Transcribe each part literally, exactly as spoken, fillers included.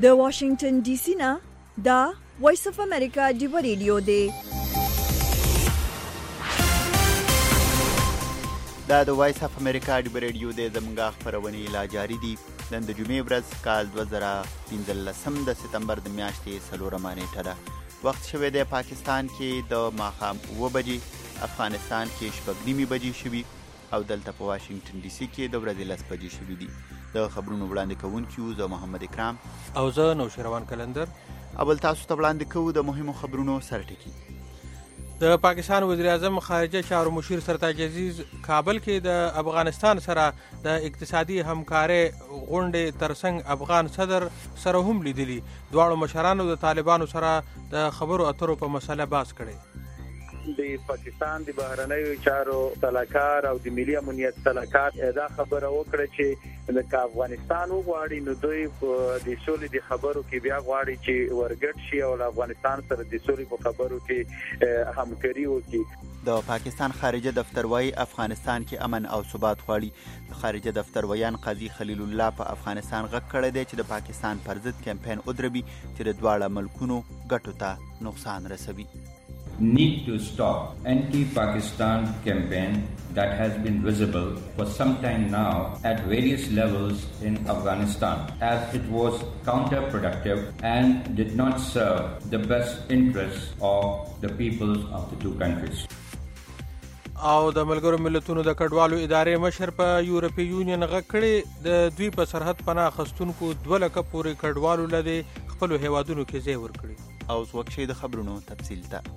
د واشنگټن ډي سي نه دا وایس اف امریکا ډیو ریډیو دی. دا د وایس اف امریکا ډیو ریډیو دی. زموږ خبرونه لا جاری دي. نن د جمعې ورځ کال دوه زره پنځلسم د سپتمبر د میاشتې څلورمه نیټه ده. وخت شوی دی پاکستان کې د ماښام اوه بجې، افغانستان کې شپږ نیمې بجې شوي او دلته په واشنگټن ډي سي کې د ورځې لس بجې شوي دي. د خبرونو وړاندې کوونکي یو زه محمد اکرام او زه نوشیروان کلندر. اول تاسو ته وړاندې کوو د مهمو خبرونو سرټکي. د پاکستان وزیر اعظم خارجه چارو مشیر سرتاج عزیز کابل کې د افغانستان سره د اقتصادي همکارۍ غونډې ترڅنګ افغان صدر سره هم لیدلي. دواړو مشرانو د طالبانو سره د خبرو اترو په مسله بحث کړی. د پاکستان د بهرنیو چارو سلاکار او د ملي امنیت سلاکار دا خبره وکړه چې د افغانستان وغواړي نو دوی د سولې د خبرو کې بیا غواړي چې ورګټ شي او افغانستان سره د سولې په خبرو کې همکاري وکړي. د پاکستان خارجه دفتر وايي افغانستان کې امن او ثبات غواړي. د خارجه دفتر ویان قاضي خلیل الله په افغانستان غږ کړی دی چې د پاکستان پر ضد کمپاین ودروي چې د دواړو ملکونو ګټو ته نقصان رسوي. Need to stop anti-Pakistan campaign that has been visible for some time now at various levels in Afghanistan, as it was counterproductive and did not serve the best interests of the peoples of the two countries. او د ملګرو ملتونو د کډوالو ادارې مشر په یورپی یونین غږ کړی د دوی په سرحد پناه اخیستونکو دوه لکه پورې کډوالو لدې خپلو هیوادونو کې ځای ورکړي. او وکشي د خبرونو تفصیل ته.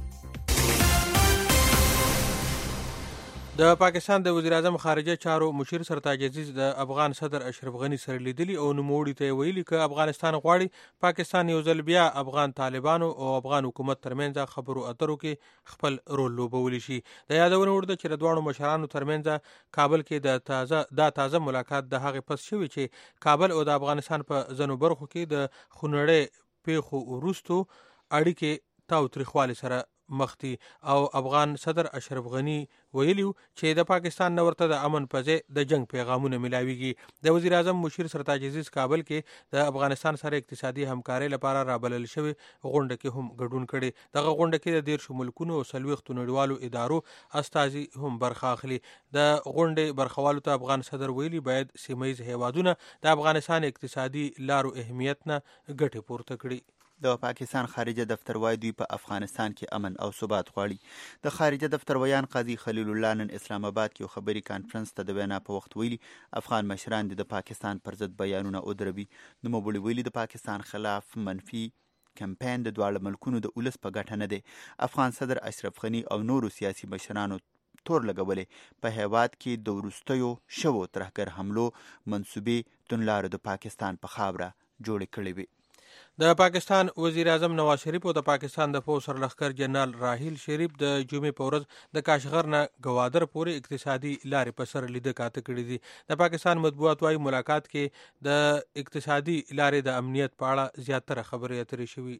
د پاکستان د وزیر اعظم خارجه چارو مشیر سرتاج عزیز د افغان صدر اشرف غنی سره لیدلی او نوموړي ته ویلي چې افغانستان غواړي پاکستان یو ځل بیا افغان طالبانو او افغان حکومت ترمنځ خبرو اترو کې خپل رول لوبولی شي. د یادونه ورده چې د دوه مشرانو ترمنځ کابل کې د تازه د تازه ملاقات د هغه پس شوی چې کابل او د افغانستان په ځنو برخو کې د خونړې پیښو وروستو اړیکې تاوتریخوالي سره مختی. او افغان صدر اشرف غنی ویلیو چې د پاکستان نورته د امن په ځای د جنگ پیغامونه ملاویږي. د وزیر اعظم مشیر سرتاج عزیز کابل کې د افغانستان سره اقتصادي همکارۍ لپاره رابلل شوی غونډه کې هم ګډون کړي. دغه غونډه کې د دیرشو ملکونو او څلوېښتو نړیوالو ادارو استازي هم برخه اخلي. د غونډې برخوالو ته افغان صدر ویلي باید سیمه ییز هیوادونه د افغانستان اقتصادي لارو اهمیت نه ګټه پورته کړي. د پاکستان خارجه دفتر وايي دوی په افغانستان کې امن او ثبات غواړي. د خارجه دفتر ویان قاضي خلیل الله نن اسلام آباد کې یو خبري کانفرنس ته د وینا په وخت ویلي افغان مشران د پاکستان پر ضد بیانونه ودروي. نوموړي ویلي د پاکستان خلاف منفي کمپاین د دواړو ملکونو د ولس په ګټه نه دی. افغان صدر اشرف غنی او نورو سیاسي مشرانو تور لګولې په هیواد کې د وروستیو شوو ترهګر حملو منسوبې توندلارو د پاکستان په خاوره جوړې کړې وي. د پاکستان وزیر اعظم نواز شریف او د پاکستان د پوځ سرلښکر جنرال راحیل شریف د جمعې په ورځ د کاشغر نه ګوادر پورې اقتصادي لارې په سر لیده کاته کړي دي. د پاکستان مطبوعات وايي ملاقات کې د اقتصادي لارې د امنیت په اړه زیاتره خبرې اترې شوي.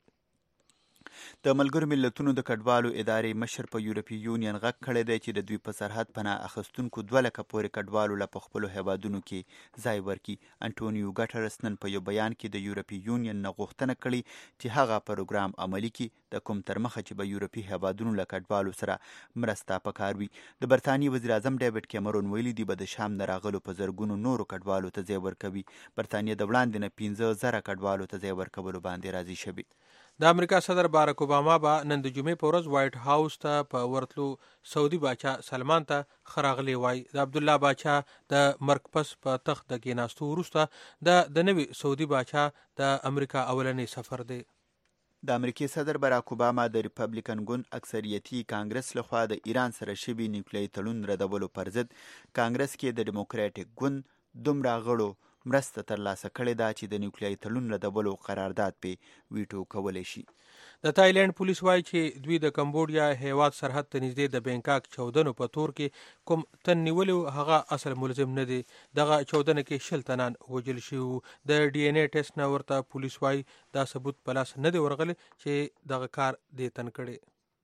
د ملګرو ملتونو د کډوالو ادارې مشر په یورپی یونین غږ کړی دی چې د دوی په سرحد پناه اخیستونکو دوه لکه پورې کډوالو له په خپلو هیوادونو کې ځای ورکړي. انټونیو ګټرس نن په یو بیان کې د یورپی یونین نه غوښتنه کړې چې هغه پروګرام عملي کړي د کوم تر مخه چې به یورپی هیوادونو له کډوالو سره مرسته پکار وي. د برتانیې وزیر اعظم ډیوډ کیمرون ویلي دی به د شام نه راغلو په زرګونو نورو کډوالو ته ځای ورکوي. برتانیې د وړاندې نه پنځه زره کډوالو ته ځای ورکولو باندې راضي شوي. د امریکا صدر بارک اوباما به نن د جمعې په ورځ وایټ هاوس ته په ورتلو سعودي باچا سلمان ته ښه راغلی وایي. د عبدالله باچا د مرګ پس په تخت د کېناستو وروسته د د نوي سعودي باچا د امریکا اولنی سفر دی. د امریکای صدر باراک اوباما د ریپبلیکن ګوند اکثریتي کانګرس لخوا د ایران سره شوي نیوکلیري تړون ردولو پر ضد کانګرس کې د ډیموکراټیک ګوند دومره غړو مرسته ترلاسه کړې ده چې د نیوکلیري تړون ردولو قرارداد په ویټو کولی شي. د تایلند پولیس وایي چې دوی د کمبوډیا هیواد سرحد ته نږدې د بینکاک چودنو په تور کې کوم تن نیولی هغه اصل ملزم نه دی. دغه چودنه کې شل تنان وژل شوي. د ډي ان اے ټیسټ نه ورته پولیس وایي دا ثبوت په لاس نه دی ورغلی چې دغه کار دې تن کړی.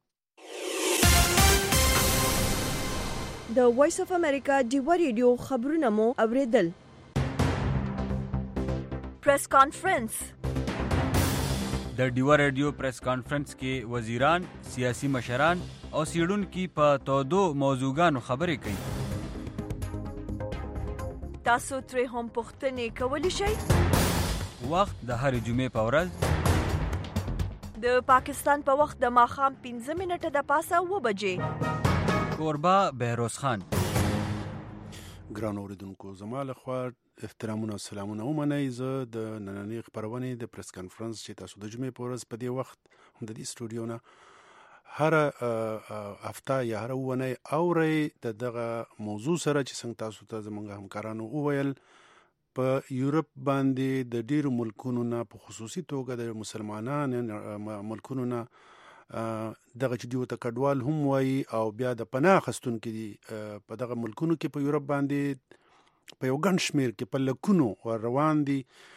د وایس اف امریکا ډیو ریډیو خبرونه مو اوریدل. پریس کانفرنس د ډیوا ریډیو پریس کانفرنس کې وزیران، سیاسي مشران او څېړونکي په تودو موضوعګانو خبرې کوي. تاسو ترې هم پوښتنې کولی شئ. وخت د هرې جمعې په ورځ د پاکستان په وخت د ماښام پنځه منټه د پاسه اوه بجې. کوربه بهروز خان. ګران اوریدونکو، زما لخوا احترامونه او سلامونه ومنئ. زه د نننۍ خپرونې د پریس کانفرنس چې تاسو د جمعې په ورځ په دې وخت د دې سټوډیو نه هره هفته یا هره اونۍ اورئ د دغه موضوع سره چې څنګه تاسو ته زموږ همکارانو وویل، په یورپ باندې د ډیرو ملکونو نه په خصوصي توګه د مسلمانانو ملکونو نه دغه چې دیو ته کډوال هم وایي او بیا د پناه اخیستونکي دي په دغه ملکونو کې په یورپ باندې په یو ګڼ شمېر کې په لکونو روان دي.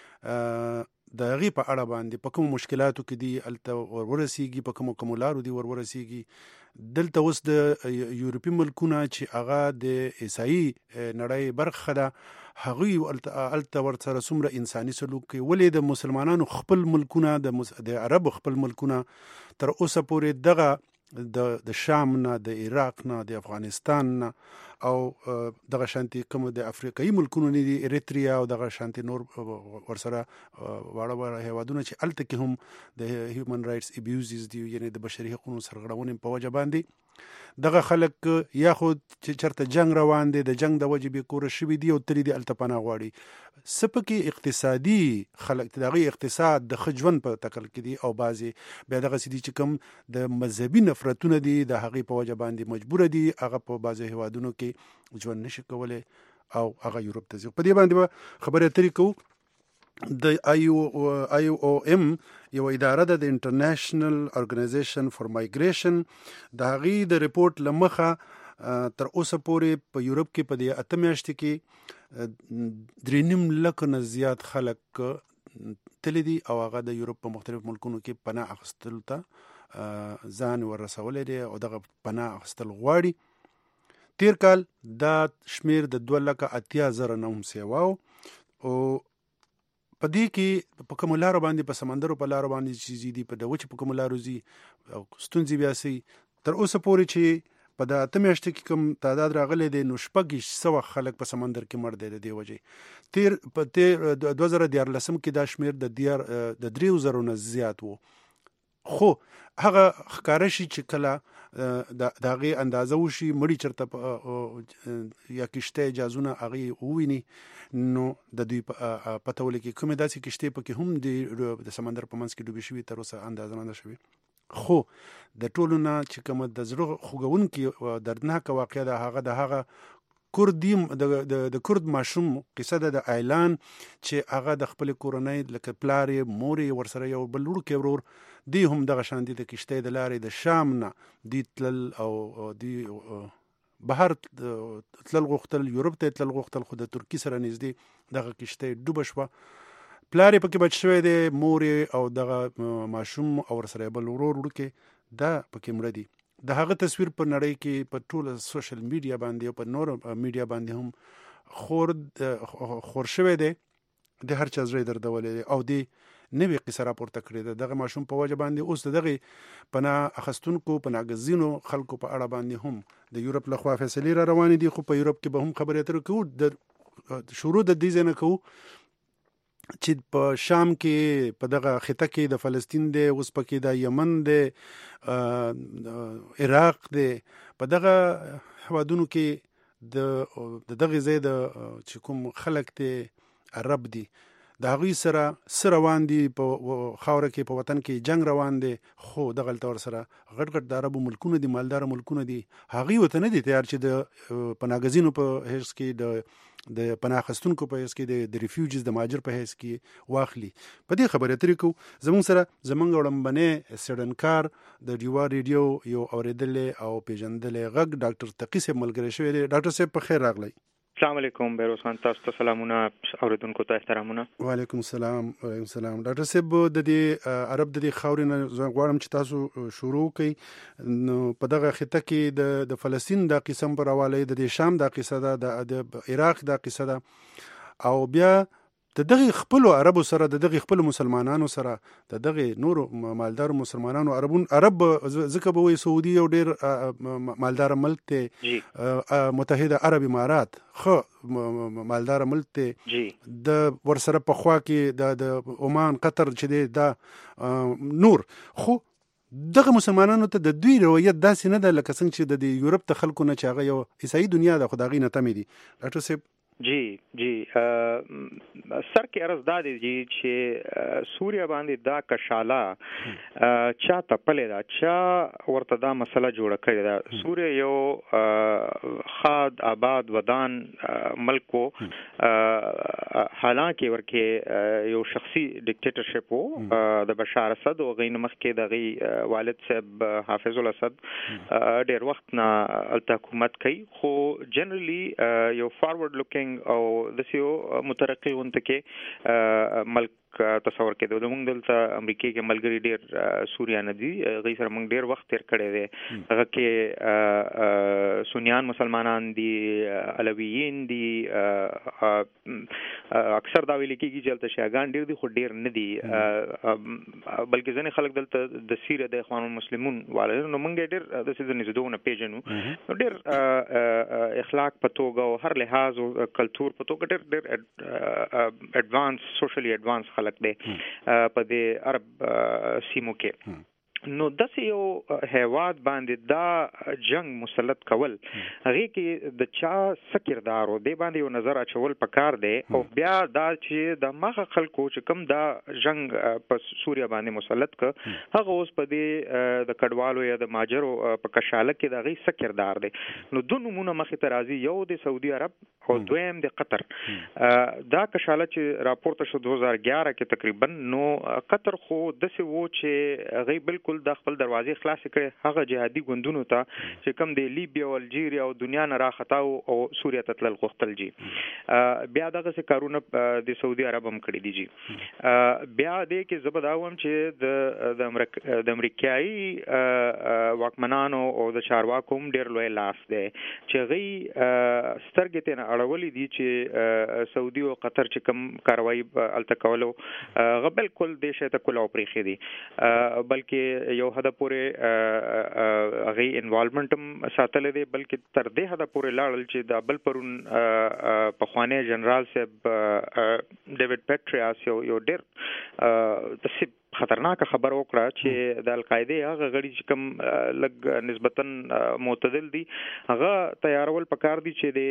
د هغې په اړه باندې په کومو مشکلاتو کې دي هلته ورورسېږي، په کومو کومو لارو دي ورورسېږي. دلته اوس د یورپي ملکونه چې هغه د عیسایي نړۍ برخه ده، هغوی هلته ورسره څومره انساني سلوک کوي. ولې د مسلمانانو خپل ملکونه د عربو خپل ملکونه تر اوسه پورې دغه د د شام نه، د عراق نه، د افغانستان نه او دغه شانتي کوم د افریقایي ملکونو نه دي، اریتریا او دغه شانتي نور ورسره واړه واړه هیوادونه چې هلته کې هم د هیومن رایټس ابیوزز دي، یعنې د بشري حقوقو سرغړونې په وجه باندې دغه خلک یا خو چې چېرته جنگ روان دی، د جنگ د وجې بې کوره شوي دي او تلي دي هلته پناه غواړي. څه پکې اقتصادي خلک د هغوی اقتصاد د ښه ژوند په تکل کې دي او بعضې بیا دغسې دي چې کوم د مذهبي نفرتونه دي د هغې په وجه باندې مجبوره دي هغه په بعضې هیوادونو کې ژوند نشي کولی او هغه یورپ ته ځي. په دې باندې به خبرې اترې کوو. د آی او ام یو اداره ده، د انټرنیشنل ارګنایزیشن فار مایګریشن، د هغې د ریپورټ له مخه تر اوسه پورې په یورپ کې په دې اته میاشتې کې درې نیم لکه نه زیات خلک تللی دي او هغه د یورپ په مختلفو ملکونو کې پناه اخیستلو ته ځان ورسولی دی او دغه پناه اخیستل غواړي. تیر کال دا شمیر د دوه لکه اتیا زره نه هم سیوا و او په دې کې په کومو لارو باندې، په سمندرو په لارو باندې چې ځي دي، په د وچې په کومو لارو ځي او ستونزې بیا سي. تر اوسه پورې چې په د اته میاشتې کې کوم تعداد راغلی دی نو شپږ سوه خلک په سمندر کې مړ دی د دې وجې. تیر په تیر دوه زره دیارلسم کې دا شمیر د دیار د دریو زرو نه زیات و. خو هغه ښکاره شي چې کله د هغې اندازه وشي، مړي چېرته یا کشته جازونه هغې وویني نو د دوی پته ولګي. کومې داسې کشتې پکې هم د سمندر په منځ کې ډوبې شوي تر اوسه اندازه نه ده شوې. خو د ټولو نه چې کومه د زړه خوږونکې دردناکه واقعه ده هغه د هغه کردیم د کرد ماشوم قصه ده، د ایلان چې هغه د خپل کورنۍ لکه پلار یې، مور یې، ورسره یو بل وړوکی ورور دی هم دغه شان دي د کشتۍ د لارې د شام نه دی تلل او دی بهر تلل غوښتل، یورپ ته تلل غوښتل، خو د ترکي سره نږدې دغه کشتۍ ډوبه شوه. پلار یې پکې بچ شوی دی، مور یې او دغه ماشوم او ورسره بل ورور وړوکی دا پکې مړه دي. د هغه تصویر په نړۍ کې په ټوله سوشل میډیا باندې او په نور میډیا باندې هم خور خور شوی دی، د هر چا زړه دردولی دی او دی نوې قصه راپورته کړې ده. دغه ماشوم په وجه باندې اوس د دغې پناه اخیستونکو پناهګزینو خلکو په اړه باندې هم د یورپ لخوا فیصلې را روانې دي. خو په یورپ کې به هم خبرې اترې کوو. د شروع د دې ځای نه کوو چې په شام کې په دغه خطه کې د فلسطین دی، اوس پکې د یمن دی، عراق دی، په دغه هیوادونو کې د دغه ځای د چې کوم خلک دی عرب دي د هغوی سره څه روان دي، په خاوره کې په وطن کې جنگ روان دی. خو دغلته ورسره غټ غټ د عربو ملکونه دي، مالداره ملکونه دي، هغوی ورته نه دي تیار چې د پناهګزینو په حیث کې د د پناه اخیستونکو په حیث کې د ریفیوجیز د مهاجر په حیث کې واخلي. په دې خبرې اترې کوو. زموږ سره زموږ وړاندې څېړنکار د ډیوا ریډیو یو اورېدلی او پیژندلی غږ ډاکټر تقي صاحب ملګری شوی دی. ډاکټر صاحب په خیر راغلی. السلام علیکم بهروز خان، تاسو ته سلامونه، اوریدونکو ته احترامونه. وعلیکم السلام. وعلیکم السلام. ډاکټر صاحب د دې عرب د دې خاورې نه زه غواړم چې تاسو شروع کړئ. نو په دغه خطه کې د د فلسطین دا قسم پر حواله د شام دا قصه ده، د عراق دا قصه ده او بیا د دغه خپل عربو سره د دغه خپل مسلمانانو سره د دغه نورو مالدار مسلمانانو عربون عرب ځکه به وي سعودي یو ډیر مالدار ملک ته متحده عرب امارات خو مالدار ملک ته د ورسره په خوا کې د عمان قطر چې دی دا نور خو دغه مسلمانانو ته د دوی روایت داسې نه ده لکه څنګه چې د یورپ ته خلکو نه چې هغه یو عیسائی دنیا ده خو د هغې نه تمې دي. ډاکټر صاحب جی جی سر کې عرض دا دی جی چې سوریا باندې دا کشاله چا تپلې ده چا ورته دا مسله جوړه کړې ده. سوریا یو خاد آباد ودان ملک و حالانکه ورکه یو شخصي ډیکټیټرشپ و د بشار اسد او غین مخکې د غي والد صاحب حافظ الاسد ډېر وخت نه الته حکومت کوي خو جنرالي یو فارورډ لوکینګ او د سیو مترقی ونته کې ملک تصور کېدو. د موږ دلته امریکای کې ملګری ډېر سوریا نه دي غي سره موږ ډېر وخت تیر کړی دی. هغه کې سنیان مسلمانان دي علویین دي اکثر دا ویل کېږي چې دلته شیعاګان ډېر دي خو ډېر نه دي بلکې ځینې خلک دلته د سیره د اخوان المسلمون والي نو موږ ډېر د سیده نزدونه پیژنو ډېر اخلاق په توګه او هر لحاظ او کلچر په توګه ډېر ډېر اډوانس سوشلی اډوانس خلک دی په دې عرب سیمو کې. نو داسې یو هیواد باندې دا جنگ مسلط کول هغه کې د چا څه کردار و دې باندې یو نظر اچول پکار دی او بیا دا چې د مخه خلکو چې کوم دا جنگ په سوریا باندې مسلط ک هغه اوس په دې د کډوالو یا د ماجرو په کشاله کې د غي څه کردار دی. نو دوه نمونه مخې ته راځي یو د سعودي عرب او دویم د قطر. دا کشاله چې راپورته شو دو هزار ګیارہ کې تقریبا نو قطر خو داسې وو چې غي بالکل د خپل دروازې خلاص کړي هغه جهادي ګوندونو ته چې کوم د لیبیا او الجیریا او دنیا نه راخطاو او سوریا ته تلل غوښتل جی. بیا دغه څه کارونه د سعودي عرب هم کړی دي جی. بیا دې کې زبداوم چې د د امریکایي واکمنانو او د چارواکو هم ډېر لوی لاس دی چې غي سترګې ته اړولې دي چې سعودي او قطر چې کوم کاروایی الته کولو غو بالکل د شته کول او پریخي دي بلکې یو حد پورې هغه انوالومنت هم ساتل دي بلکې تر دې حد پورې لاړل چې د بل پرون په خوانه جنرال صاحب ډیوډ پیټریاس یو یو ډېر د خطرناک خبر وکړه چې د القاعده هغه غړي چې کوم لګ نسبتا معتدل دي هغه تیارول پکار دي چې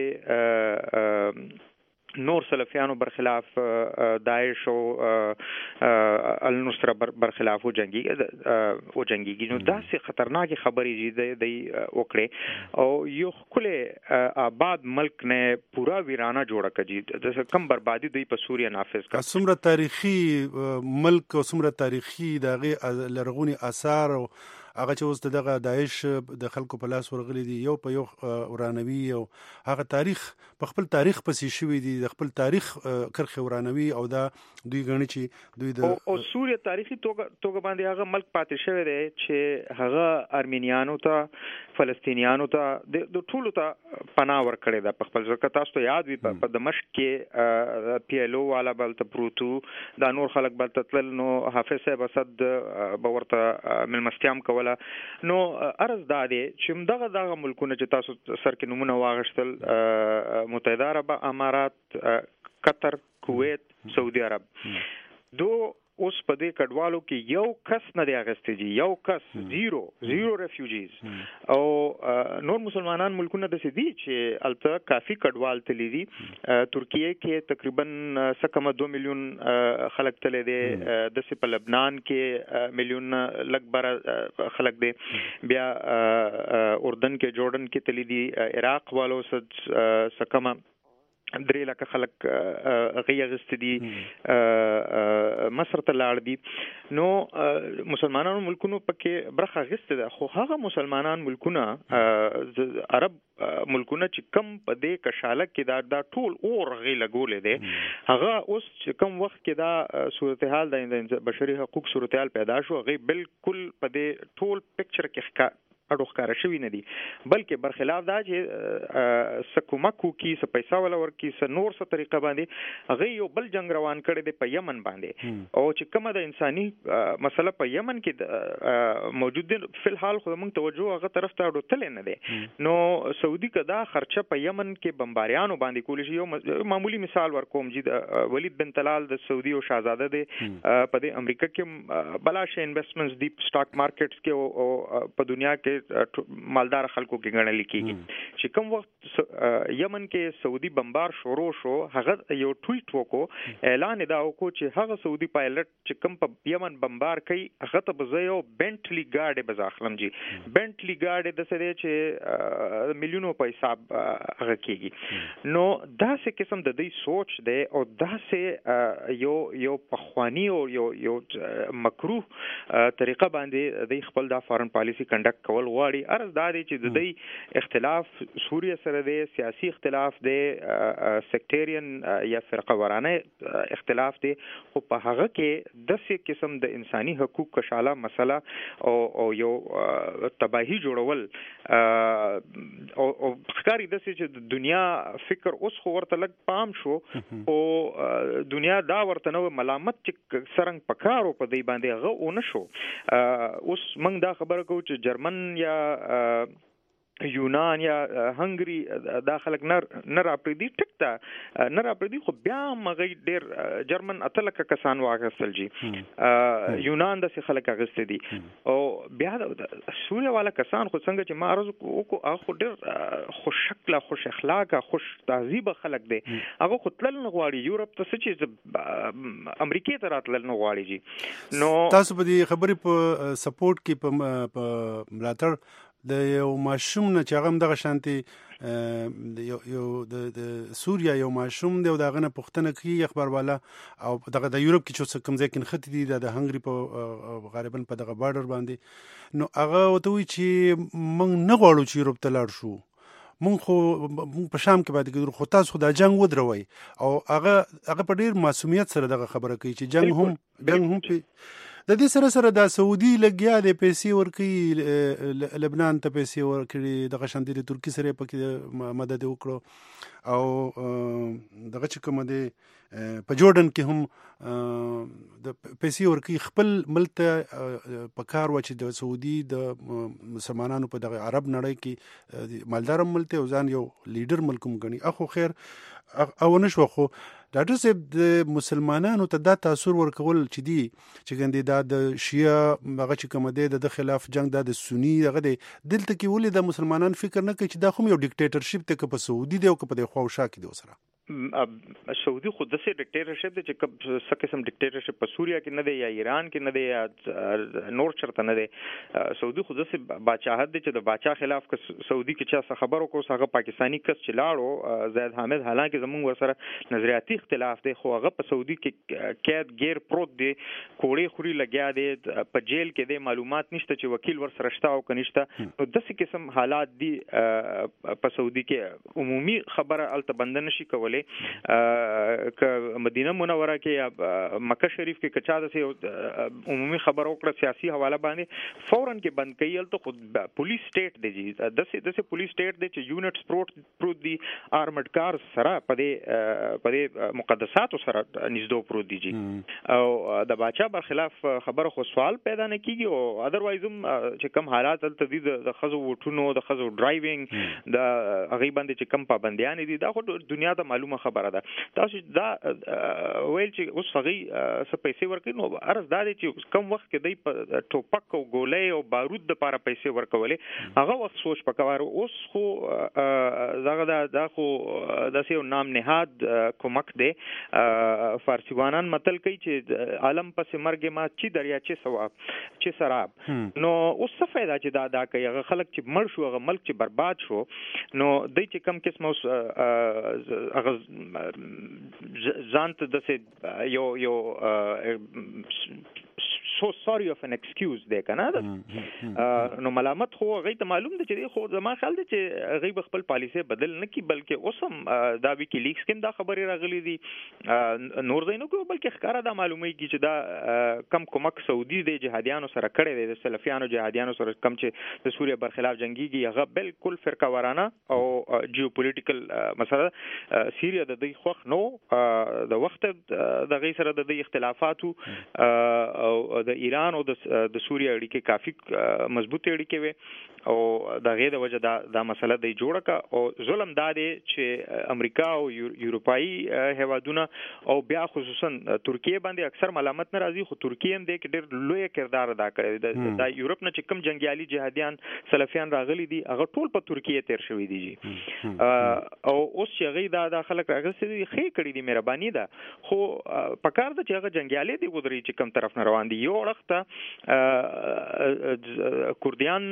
د نور سلفیانو برخلاف داعش او النصره برخلاف جنگي او جنگي نو داسې خطرناک خبرې دي د وکړي او یو خله آباد ملک نه پورا ویرانه جوړه کړي د کم بربادي دوی په سوریا نافذ کړ. څومره تاریخي ملک او څومره تاریخي دغه لرغونی آثار او هغه چې اوس دغه داعش د خلکو په لاس ورغلي دي یو په یو ورانوي او هغه تاریخ په خپل تاریخ پسې شوی دي د خپل تاریخ کرخه ورانوي او دا دوی غني چې دوی د او سوریا تاریخي توګه توګه باندې هغه ملک پاتې شوی دی چې هغه ارمینیانو ته فلسطینیانو ته د ټولو ته پناه ورکړي ده په خپل ځکه تاسو ته یاد وي په دمشق کې پی ایل او والا بلته پروتو دا نور خلک بلته تل نو حافظ صاحب اسد باورته ملمستیام کول نو ارز دا دی چې دغه دغه ملکونه چې تاسو سر کې نمونه واغشتل متحده عرب امارات قطر کویت سعودي عرب دو اوس په دې کډوالو کې یو کس نه دی اغستې دي یو کس زیرو زیرو ریفیوجیز او نور مسلمانان ملکونه د سې دي چې الته کافي کډوال تللی دي. ترکیه کې تقریبا سکه دو میلیون خلک تللی دي د سې په لبنان کې میلیون لګ بر خلک دي بیا اردن کې جوړن کې تللی دي عراق والو سکه درې لکه خلک غي غست دي مصر ته لاړ دي نو مسلمانانو ملکونو پکې برخه غست ده خو هغه مسلمانان ملکونه عرب ملکونه چې کم په دې کشاله کې دا دا ټول اور غي لګولې دي هغه اوس چې کم وخت کې دا صورتحال د بشري حقوق صورتحال پیدا شو غي بالکل په دې ټول پکچر کې اډو ښکار شوی نه دي، بلکې برخلاف دا چې سکومکو کی س پیسې ولا ورکی س نور څه طریقه باندې هغه یو بل جنگ روان کړي د په یمن باندې، او چې کومه د انساني مسله په یمن کې موجود دي فل حال خو موږ توجه هغه طرف ته اډو تل نه دي. نو سعودي کدا خرچه په یمن کې بمباریانو باندې کول شي. یو معمولی مثال ورکوم چې ولید بن طلال د سعودي او شاهزاده دی په د امریکا کې بلا شي انویسټمنټس دی سٹاک مارکیټس کې او په دنیا کې مالدار خلکو کې ګڼل کېږي. چې کوم وخت یمن کې سعودي بمبار شروع شو هغه یو ټویټ وکړو، اعلان دا وکړو چې هغه سعودي پایلټ چې کوم په یمن بمبار کوي هغه ته به یو بنټلی ګاډي بزاخلم جی بنټلی ګاډي د سره چې میلیونو په حساب هغه کېږي. نو دا څه قسم د دې سوچ دی او دا څه یو یو پخوانی او یو یو مکروه طریقه باندې د خپل د فارن پالیسی کنډکټ کول غواړي. ارز دا دی چې د دې اختلاف سوریه سره دی، سیاسي اختلاف دی، سیکټریان یا فرقه ورانه اختلاف دی، خو په هغه کې د څه قسم د انساني حقوق کشاله مسله او او یو تباہی جوړول او او ښکاری د څه چې د دنیا فکر اوس خو ورته لګ پام شو او دنیا دا ورته نو ملامت چې سرنګ پکارو په دی باندې هغه اون شو. اوس موږ دا خبره کوو چې جرمن یا یونان یا هنګری دا خلک نر نر اپریدي ټکتا نر اپریدي خو بیا مغی ډیر جرمن اتلک کسان واغستل جی یونان د څخه خلک اغستې دي او بیا سوریه والا کسان خو څنګه چې ما عرض وکړو هغه ډیر خوش شکل خوش اخلاق خوش تهذیب خلک دي، هغه خو تلل نه غواړي یورپ ته څه چې امریکای ته راتلل نه غواړي جی. نو تاسو په دې خبرې په سپورټ کې په ملاتړ د یو ماشوم نه چې هغه هم دغه شانتي یو د سوریا یو ماشوم دی او دغه نه پوښتنه کوي اخبار والا او دغه د یورپ کې چې کوم ځای کې نښتې دي د هنګري په غالبا په دغه بارډر باندې، نو هغه ورته وایي چې موږ نه غواړو چې یورپ ته لاړ شو، مونږ خو مونږ په شام کې باندې ګورو، خو تاسو خو دا جنگ ودروي. او هغه هغه په ډیر معصومیت سره دغه خبره کوي چې جنگ هم جنگ هم په د دې سره سره د سعودي لګیا د پیسې ورکړي، لبنان ته پیسې ورکړي، دغه شانتي د ترکی سره پکې مدد وکړو او دغه چې کوم دی په جوړدن کې هم د پیسې ورکړي. خپل ملک ته په کار و چې د سعودي د مسلمانانو په دغه عرب نړۍ کې مالدار ملک او ځان یو لیډر ملک هم ګڼي. اخو خیر او نشو خو ډاکټر صاحب د مسلمانانو ته دا تاثیر ورکول چې دی چې ګندې دا د شیعه هغه چې کوم دی د خلاف جنگ دا د سنی دغه دی دلته کې ولې د مسلمانان فکر نه کوي چې دا خو یو ډیکټیټرشپ ته په سعودي دی او په د خواوشا کې دی سره سعودي خود د سه ډیکټیټرشپ د چې څه قسم ډیکټیټرشپ په سوریا کې نه دی یا ایران کې نه دی یا نور چرته نه دی. سعودي خود د سه بادشاہت دی چې د بادشاہ خلاف سعودي کې چا خبرو کو هغه پاکستانی کس چې لاړو زید حامد، حالانکه زمونږ ورسره نظریاتي اختلاف دی خو هغه په سعودي کې قید غیر پروت دی، کوړې خوري لګیا دی، په جیل کې دی، معلومات نشته چې وکیل ور سره شته او کنيشته. نو د څه قسم حالات دی په سعودي کې عمومي خبره الته بند نشي کولای. ک مدینه منوره کې یا مکه شریف کې کچا د عمومي خبر وکړه سیاسي حواله باندې فورن کې بند کړي. ته خود پولیس سټیټ دی جی د څه د څه پولیس سټیټ دی چې یونټس پروت پروت دی آرمډ کار سره په دې په دې مقدسات سره نږدې پروت دی جی او د باچا برخلاف خبره خو سوال پیدا نه کیږي او اذروایز هم چې کم حالات تل تدید د خزو وټونو د خزو ډرایوینګ د هغه باندې چې کم پابندیان دي دا خو دنیا ته معلومه خبره ده. تاسو دا ویل چې اوس هغه څه پیسې ورکړي نو ارز دا دي چې کم وخت کې دی په ټوپک او ګولې او بارود د لپاره پیسې ورکولې هغه وخت سوچ پکوار. اوس خو دغه دا دا خو د یو نام نهاد کومک دی. فارسیوانان متل کوي چې عالم پس مرګ ما چې دریا چې ثواب چې سراب. نو اوس څه فائدہ چې دا دا کوي هغه خلک چې مړ شو هغه ملک چې برباد شو نو دای چې کم قسم اوس هغه ځان ته د یو یو سو سوري اف ان ایکسکیوز دی کنه نو ملامت خو غي ته معلوم دی چې خو زما خیال دی چې غي خپل پالیسي بدل نه کی بلکې اوسم دا وی کی لیکس کوم دا خبري راغلي دي نور زینو کو بلکې ښکارا دا معلومه کی چې دا کم کومک سعودي د جهادیانو سره کړي دي د سلفیانو جهادیانو سره کم چې د سوریه برخلاف جنگيږي هغه بالکل فرقه وارانه او جیوپولیټیکل مسله سیریه د دې خوخ نو د وخت د غي سره د اختلافاتو او د ایران او د سوریه اړیکې کافي مضبوطه اړیکې وي او د غي د وجه دا د مسله د جوړه کا او ظلم دا دی چې امریکا او یورپایي هوادونه او بیا خصوصا ترکیه باندې اکثر ملامت ناراضي خو ترکیه هم د ډېر لوی کردار ادا کړی د یورپ نه چې کوم جنگیالي جهادیان سلفیان راغلي دي هغه ټول په ترکیه تیر شوی دي او اوس چې غي دا د خلک راغلي دي خې کړی دي مهرباني ده خو په کار د چې هغه جنگیالي دي ودري چې کوم طرف نه روان دي یو وخت کوردیان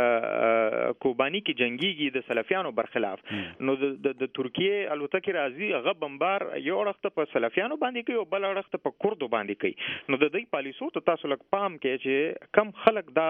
کوبانی کې جنگيږي د سلفیانو برخلاف نو د ترکیه الوتکه راځي هغه بمبار یو وخت په سلفیانو باندې کوي او بل وخت په کوردو باندې کوي نو د دې پالیسو ته تاسو لک پام کې چې کم خلک دا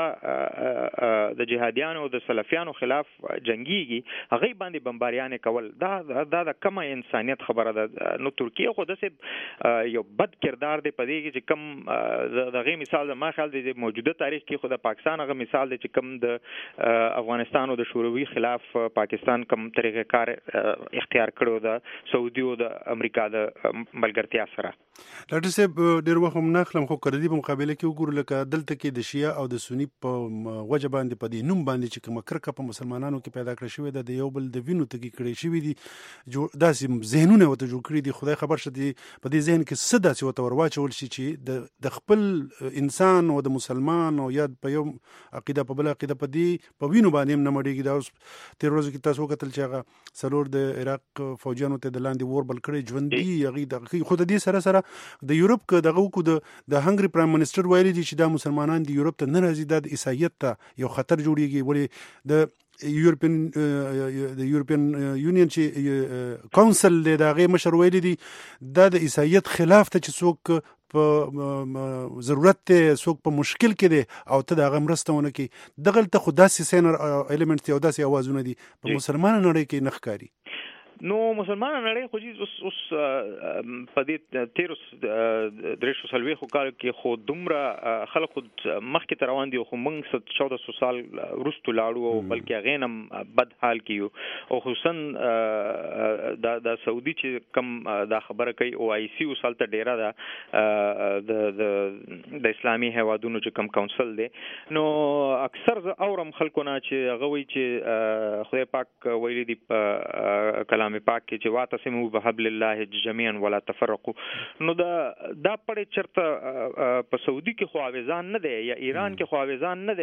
د جهادیانو او د سلفیانو خلاف جنگيږي هغه باندې بمباریانه کول دا دا د کم انسانيت خبره ده نو ترکیه خو د یو بد کردار دی په دې چې کم دغه مثال ما خیال دی موجوده تاریخ کې خو د پاکستان هغه مثال دی چې کم د افغانستان او د شوروي خلاف پاکستان کوم طریقې کار اختیار کړو د سعودي او د امریکا د ملګرتیا سره ډاکټر صاحب ډېر وخت هم نخلم خو کړی په مقابله کې وګورو لکه دلته کې د شیعه او د سنی په وجه باندې په دې نوم باندې چې کوم کرکه په مسلمانانو کې پیدا کړی شوی د یو بل د وینو تګي کړی شوی دي داسې ذهنونه وته جوړ کړی دي خدای خبر شه دي په دې ذهن کې څه داسې وته ورواچول شي چې د خپل انسان او د مسلمان او یا په یو عقیده په بل عقیده په دې په وینو باندې نه مړیږي دا اوس تیر ورځ کې تاسو کتل چې هغه سلور د عراق فوجیانو ته د لاندې ور بل کړی ژوندۍ هغه د خو د دې سره سره د یورپ کې دغه کو د د هنګری پرایم منسٹر ویلي دي چې دا مسلمانان د یورپ ته نه راځي د عیسایت ته یو خطر جوړیږي ولې د یورپین د یورپین یونین چې کونسل د هغه مشر ویلي دي د عیسایت خلاف ته چې څوک په ضرورت ته څوک په مشکل کې دي او ته دغه مرستهونه کې دغه ته خدا سي سينر ایلیمنټ یو داسې اوازونه دي په مسلمان نړۍ کې نخکاری نو مسلمان نړۍ خو جی اوس اوس په دې تیروس درېشو سلوي خو کال کې خو دومره خلک مخکې تر روان دي خو موږ چودہ سو سال وروسته لاړو او بلکې غینم بد حال کیو او خصوصا د د سعودي چې کم دا خبره کوي او آی سی او سالته ډیره ده د د اسلامي هوادونو چې کم کونسل دی نو اکثر اورم خلکونه چې هغه وی چې خدای پاک ویلي دی په کلام پاک کې چې واتصموا بحبل الله جميعا ولا تفرقوا نو دا دا پړې چرته په سعودي کې خو اوازان نه دی یا ایران کې خو اوازان نه دی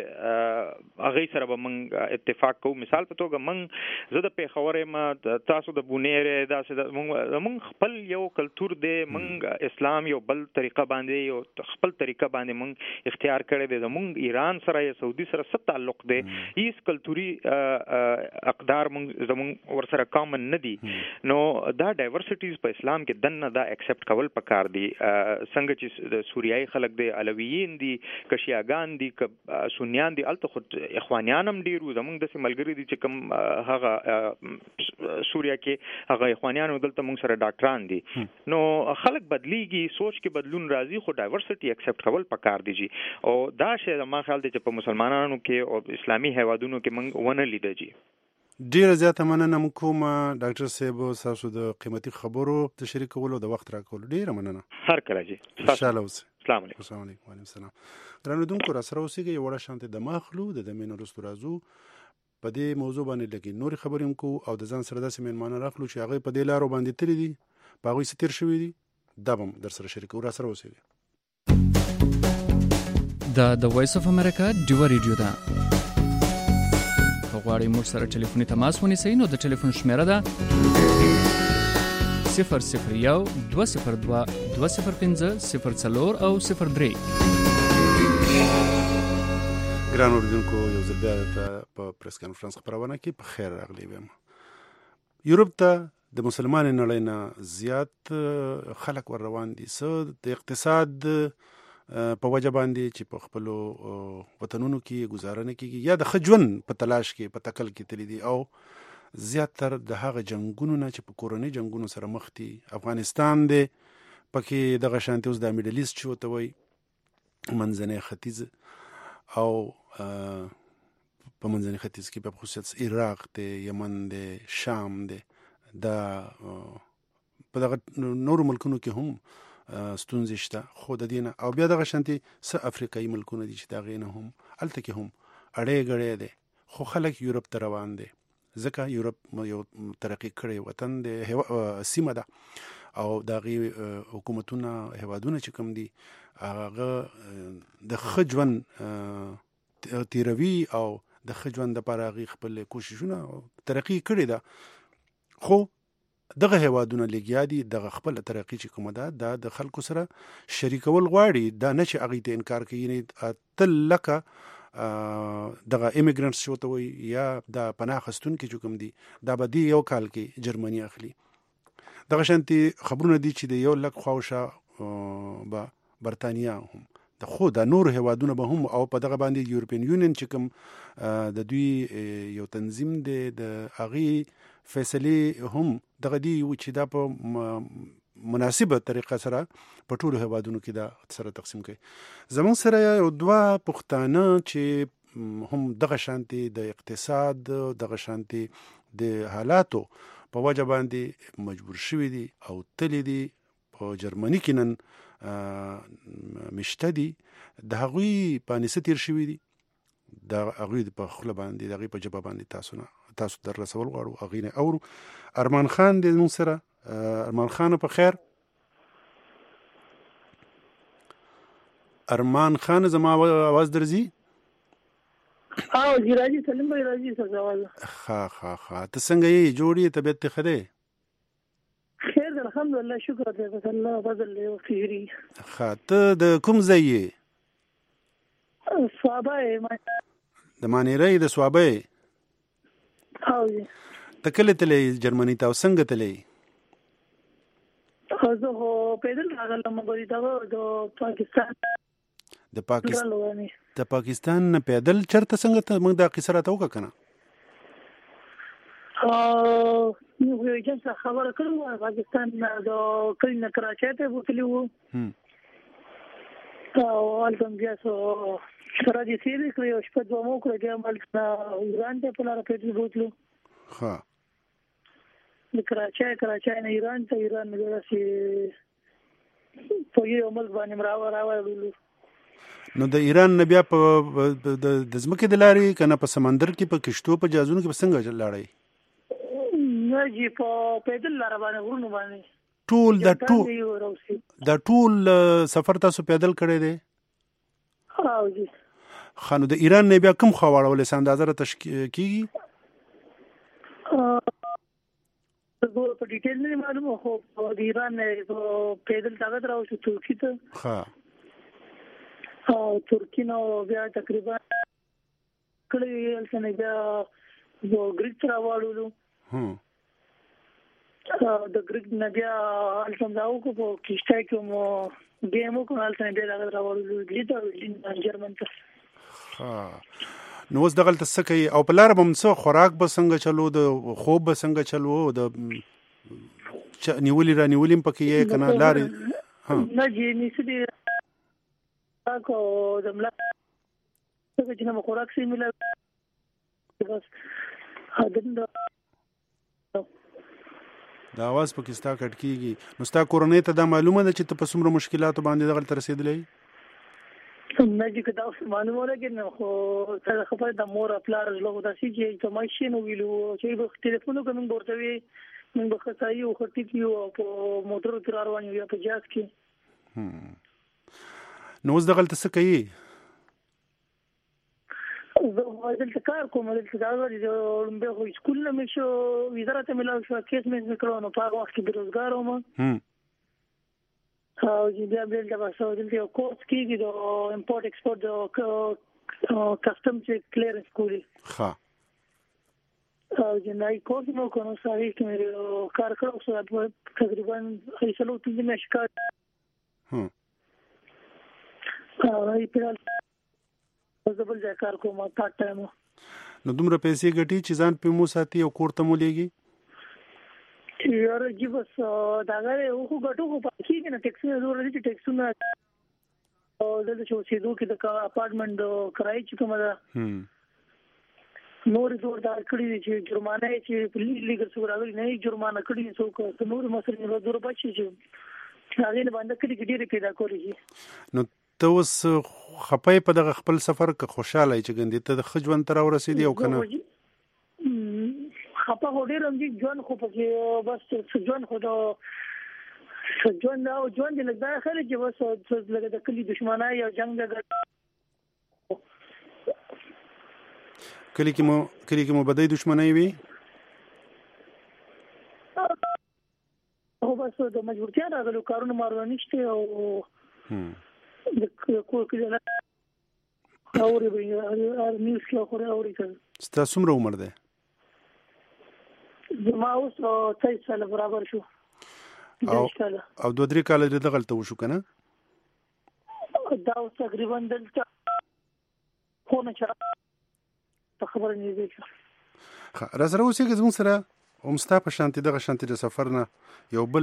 چې هغه سره به موږ اتفاق کوو مثال په توګه موږ زه د پیښور ما تاسو د بونیر دا موږ خپل یو کلچر دی موږ اسلام یو بل طریقه باندې یو خپل طریقه باندې موږ اختیار کړی دی موږ ایران سره یا سعودي سره څه تعلق دی هیڅ کلچري اقدار موږ زموږ ور سره کامن نه دي نو دا ډایورسټیز په اسلام کې دنه دا ایکسپټ کول پکار دي څنګه چې د سوریایي خلک دي علویین دي کشیاګان دي ک سنیان دي الته خود اخوانیان هم ډیرو زمونږ د ملګری دي چې کوم هغه سوریا کې هغه اخوانیان دلته موږ سره ډاکټران دي نو خلک بدلیږي سوچ کې بدلون راځي خو ډایورسټي ایکسپټ کول پکار دي او دا شی ما خیال دی چې په مسلمانانو کې او اسلامي هیوادونو کې موږ ونه لیدل جی ډیره زیاته مننه کوم ډاکټر صاحب تاسو د قیمتي خبرو د شریکولو د وخت راکول ډیره مننه هر کله جی ان شاء الله السلام علیکم السلام علیکم وعلیکم السلام درنو دونکو را سره اوسېږي یو وړه شانته د ماخلو د دمن رستو رازو په دې موضوع باندې لګي نور خبرې کو او د ځان سره داسې مېلمانه راخلو چې هغه په دې لارو باندې تللی دي په هغه ستیر شوی دي دا هم در سره شریکو را سره اوسېږي دا د وایس اف امریکا ډیو ریډیو ده غواړئ موږ سره ټلیفوني تماس ونیسئ نو د ټلیفون شمیره ده صفر صفر یو دوه صفر دوه دوه صفر پنځه صفر څلور او صفر درې ګران اوریدونکو یو ځل بیا په پریس کانفرنس خبرونه کې په خیر راغلی ویم یورپ ته د مسلمان نړۍ نه زیات خلک ور روان دي څه د اقتصاد په وجه باندې چې په خپل وطنونو کې گزاره نه کیږي یا د خجون په تلاش کې په تکل کې تللی دي او زیاتره د هغه جنگونو نه چې په کورنۍ جنگونو سره مخ دي. افغانستان دی پکې دغه شانتي اوس د میډل ایست چې ورته وایي منځنی ختیځ او په منځني ختیځ کې په خصوص عراق دی، یمن دی، شام دی، دا په دغه نورو ملکونو کې هم ستونزې شته. خو د دې نه او بیا دغه شانتي څه افریقایي ملکونه دي چې د هغې نه هم هلته کې هم اړې ګړې دی، خو خلک یورپ ته روان دی ځکه یورپ یو ترقي کړی وطن دی، سیمه ده او د هغې حکومتونه هیوادونه چې کوم دي هغه د ښه ژوند تیروي او د ښه ژوند دپاره هغې خپل کوششونه ترقي کړې ده. خو دغه هیوادونه لګیا دي دغه خپله ترقي چې کومه ده دا د خلکو سره شریکول غواړي، دا نه چې هغې ته انکار کوي. یعنې تل لکه دغه ایمیګرنټس چې ورته وایي یا د پناه اخیستونکي چې کوم دي دا به دې یو کال کې جرمني اخلي. دغه شانتي خبرونه دي چې د یو لک خواوشا به برطانیا هم د خو د نور هیوادونه به هم او په دغه باندې یورپین یونین چې کوم د دوی یو تنظیم دی د هغې فیصلې هم دغه دی چې دا په مناسبه طریقه سره په ټولو هیوادونو کې دا سره تقسیم کوي. زموږ سره یو دوه پښتانه چې هم دغه شانتي د اقتصاد دغه شانتي د حالاتو په وجه باندې مجبور شوي دي او تللی دي په جرمني کې نن مشته دي، د هغوی په انیسه تیر شوي دي، د هغوی په خوله باندې د هغوی په ژبه باندې تاسو نه تاسو در رسول غواړو هغوی نه اورو. ارمان خان دی زموږ سره. ارمان خان په خیر؟ ارمان خان زما آواز درځي؟ او جی راځي، سلام به راځي څه آواز. ښه ښه ښه ته څنګه یې؟ جوړ یې؟ طبیعت دې ښه دی؟ خیر دی الحمدلله، شکر دی، بس الله فضل دی خیري. ښه ته د کوم ځای یې؟ سوابه یې. د مانیرۍ د سوابه یې؟ او جی. ته کله تللی جرمني ته او څنګه تللی؟ زه خو پیدل راغلم دغه د پاکستان د پاکستان د پاکستان نه پیدل چرته څنګه ته موږ دا قصه راته وکړه که نه؟ موږ یو جن څه خبره کړې وه، پاکستان نه د کلي نه کراچۍ ته بوتلي وو او هلته بیا څه راجسې یې کړې، یو شپه دوه مو وکړه، بیا هم هلته ایران ته په لاره پیدل بوتلو. ښه د کراچۍ کراچۍ نه ایران ته، ایران نه بیا داسې په یو ملک باندې م راوړلو. نو د ایران نه بیا په د ځمکې د لارې که نه په سمندر کې په کشتو په جهازونو کې به څنګه لاړئ؟ نه جي په پیدل لاره باندې غرونو باندې ټول دا ټول دا ټول سفر تاسو پیدل کړی دی؟ او جی. ښه نو د ایران نه بیا کوم خوا واړولی څه اندازه راته کېږي؟ په ډیټیل نه معلومه، خو د ایران نه پیدل دغه ته راوشو ترکي ته. ښه او ترکي نه بیا تقریبا کړی هلته نه بیا ګریک ته راواړولو. د ګریک نه بیا هلته هم دا وکړو په کشتۍ کې مو ګیم وکړو، هلته نه بیا دغه ته راواړولو ډیلي ته جرمن ته. ښه نو اوس دغلته څه کوي او په لاره به هم څه خوراک به څنګه چلو، د خوب به څنګه چلو، د نیولي را نیولي هم پکې یې که نه لارې؟ نه جي نیسي دي خوراک او د ملا څنګه چې نه خوراک سي ملا بس هدن د اواز پکې ستا کټ کېږي. نو ستا کورنۍ ته دا معلومه ده چې ته په څومره مشکلاتو باندې دغلته رسېدلی؟ نه جي که دا معلومه لګي نه، خو څه خبره د مور پلار له داسې چې ته ماشین ویلو چې به ټلیفون کوم ورته وي موږ به خصایي او خټي کیو په موټر تر روان یو په جاز کې. نو اوس دغلته څه کوي؟ زه دلته کار کوم، دلته دا وایي چې به خو سکول نه مې شو ویزه راته ملاو شوه، کیس مې وکړو، نو په هغه وخت کې بېروزګار وم. او چې بیا دلته به دلته یو کورس کېږي د امپورټ ایکسپورټ د کسټم چې کلیرنس کولي. ښه او چې نایي کورس مې وکړو، نو هغې کې مې کار کړی، تقریبا ایسلو پنځه میاشتې کار. ای په زبل ځای کار کوم پارت ټایم. نو دومره پیسې ګټي چې ځان په مو ساتي او کور ته مو لېږي؟ یاره جی بس دا غره او غټو خو پکې نه ټیکسونه ضروري چې ټیکسونه او دلته چې اوسېدو کې د اپارټمنټ کرایه چې کومه ده نور زور دا کړی چې جرمانه چې پولیس لیګل څو راغلي نه جرمانه کړی څوک نور مسلې نه زور بچي چې هغه نه باندې کړي ډېر پیدا کوي. نو ته اوس خپای په دغه خپل سفر که خوشاله چې ګندې ته د خجوان تر ورسېدی او کنه؟ خپه هډې رم دي ځوان خو پکې بس ځوان خو دا ځوان دا ځوان دې لږ دا خلک چې بس لږ د کلی دښمنای او جنگ د کلی کې مو کلی کې مو بدای دښمنای وي او بس د مجبورتیا راغلو کارونه مارو نشته او هم د کو کې نه اوري به نیوز کې اوري اوري څه ستاسو څومره عمر ده؟ زما اوس تیس ساله برابر شو. او او دوه درې کاله دې دغلته وشو که نه؟ دا اوس تقریبا دلته خو نه چا خبره نه دی. ښه را سره اوسېږه زموږ سره هم ستا په شانتې دغه شانتې د سفر نه یو بل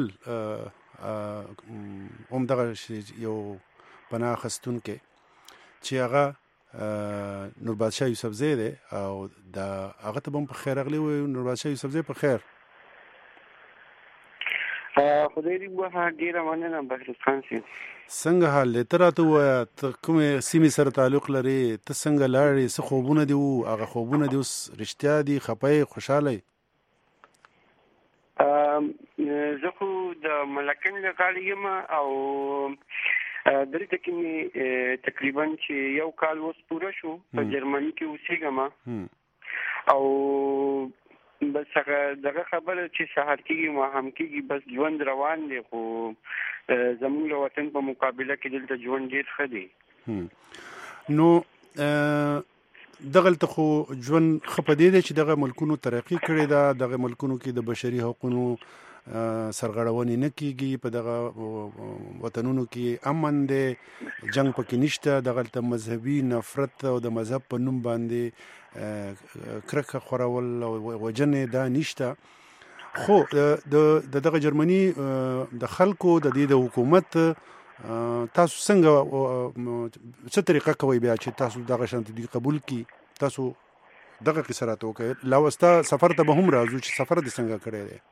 هم دغه یو پناه اخیستونکی چې هغه نور بادشاه یوسفزی دی او د هغه ته به هم په خیر راغلی وایو. نور بادشاه یوسفزی په خیر؟ خدای دې وبخښه ډېره مننه بهروز خان صاحب. څنګه حال دی؟ ته راته ووایه ته کومې سیمې سره تعلق لرې؟ ته څنګه لاړې؟ څه خوبونه دي وو؟ هغه خوبونه دي اوس رښتیا دي؟ خفه یې خوشحاله یې؟ زه خو د ملکن له غاړې یم او دلته کې مې تقریبا چې یو کال اوس پوره شو په جرمني کې اوسېږم او بس هغه دغه خبره چې سهار کېږي ماښام کېږي بس ژوند روان دی خو زموږ له وطن په مقابله کې دلته ژوند ډېر ښه دی. نو دغلته خو ژوند ښه په دې دی چې دغه ملکونو ترقي کړې ده، دغه ملکونو کې د بشري حقونو سرغړونې نه کېږي، په دغه وطنونو کې امن دی، جنگ پکې نشته، دغلته مذهبي نفرت او د مذهب په نوم باندې کرکه خورول او وجنې دا نشته. خو د دغه جرمني د خلکو د دې د حکومت تاسو څنګه څه طریقه کوئ بیا چې تاسو دغه شانت دي قبول کی؟ تاسو دغه قصه راته وکړئ. لا وستا سفر ته به هم راځو چې سفر دې څنګه کړی دی؟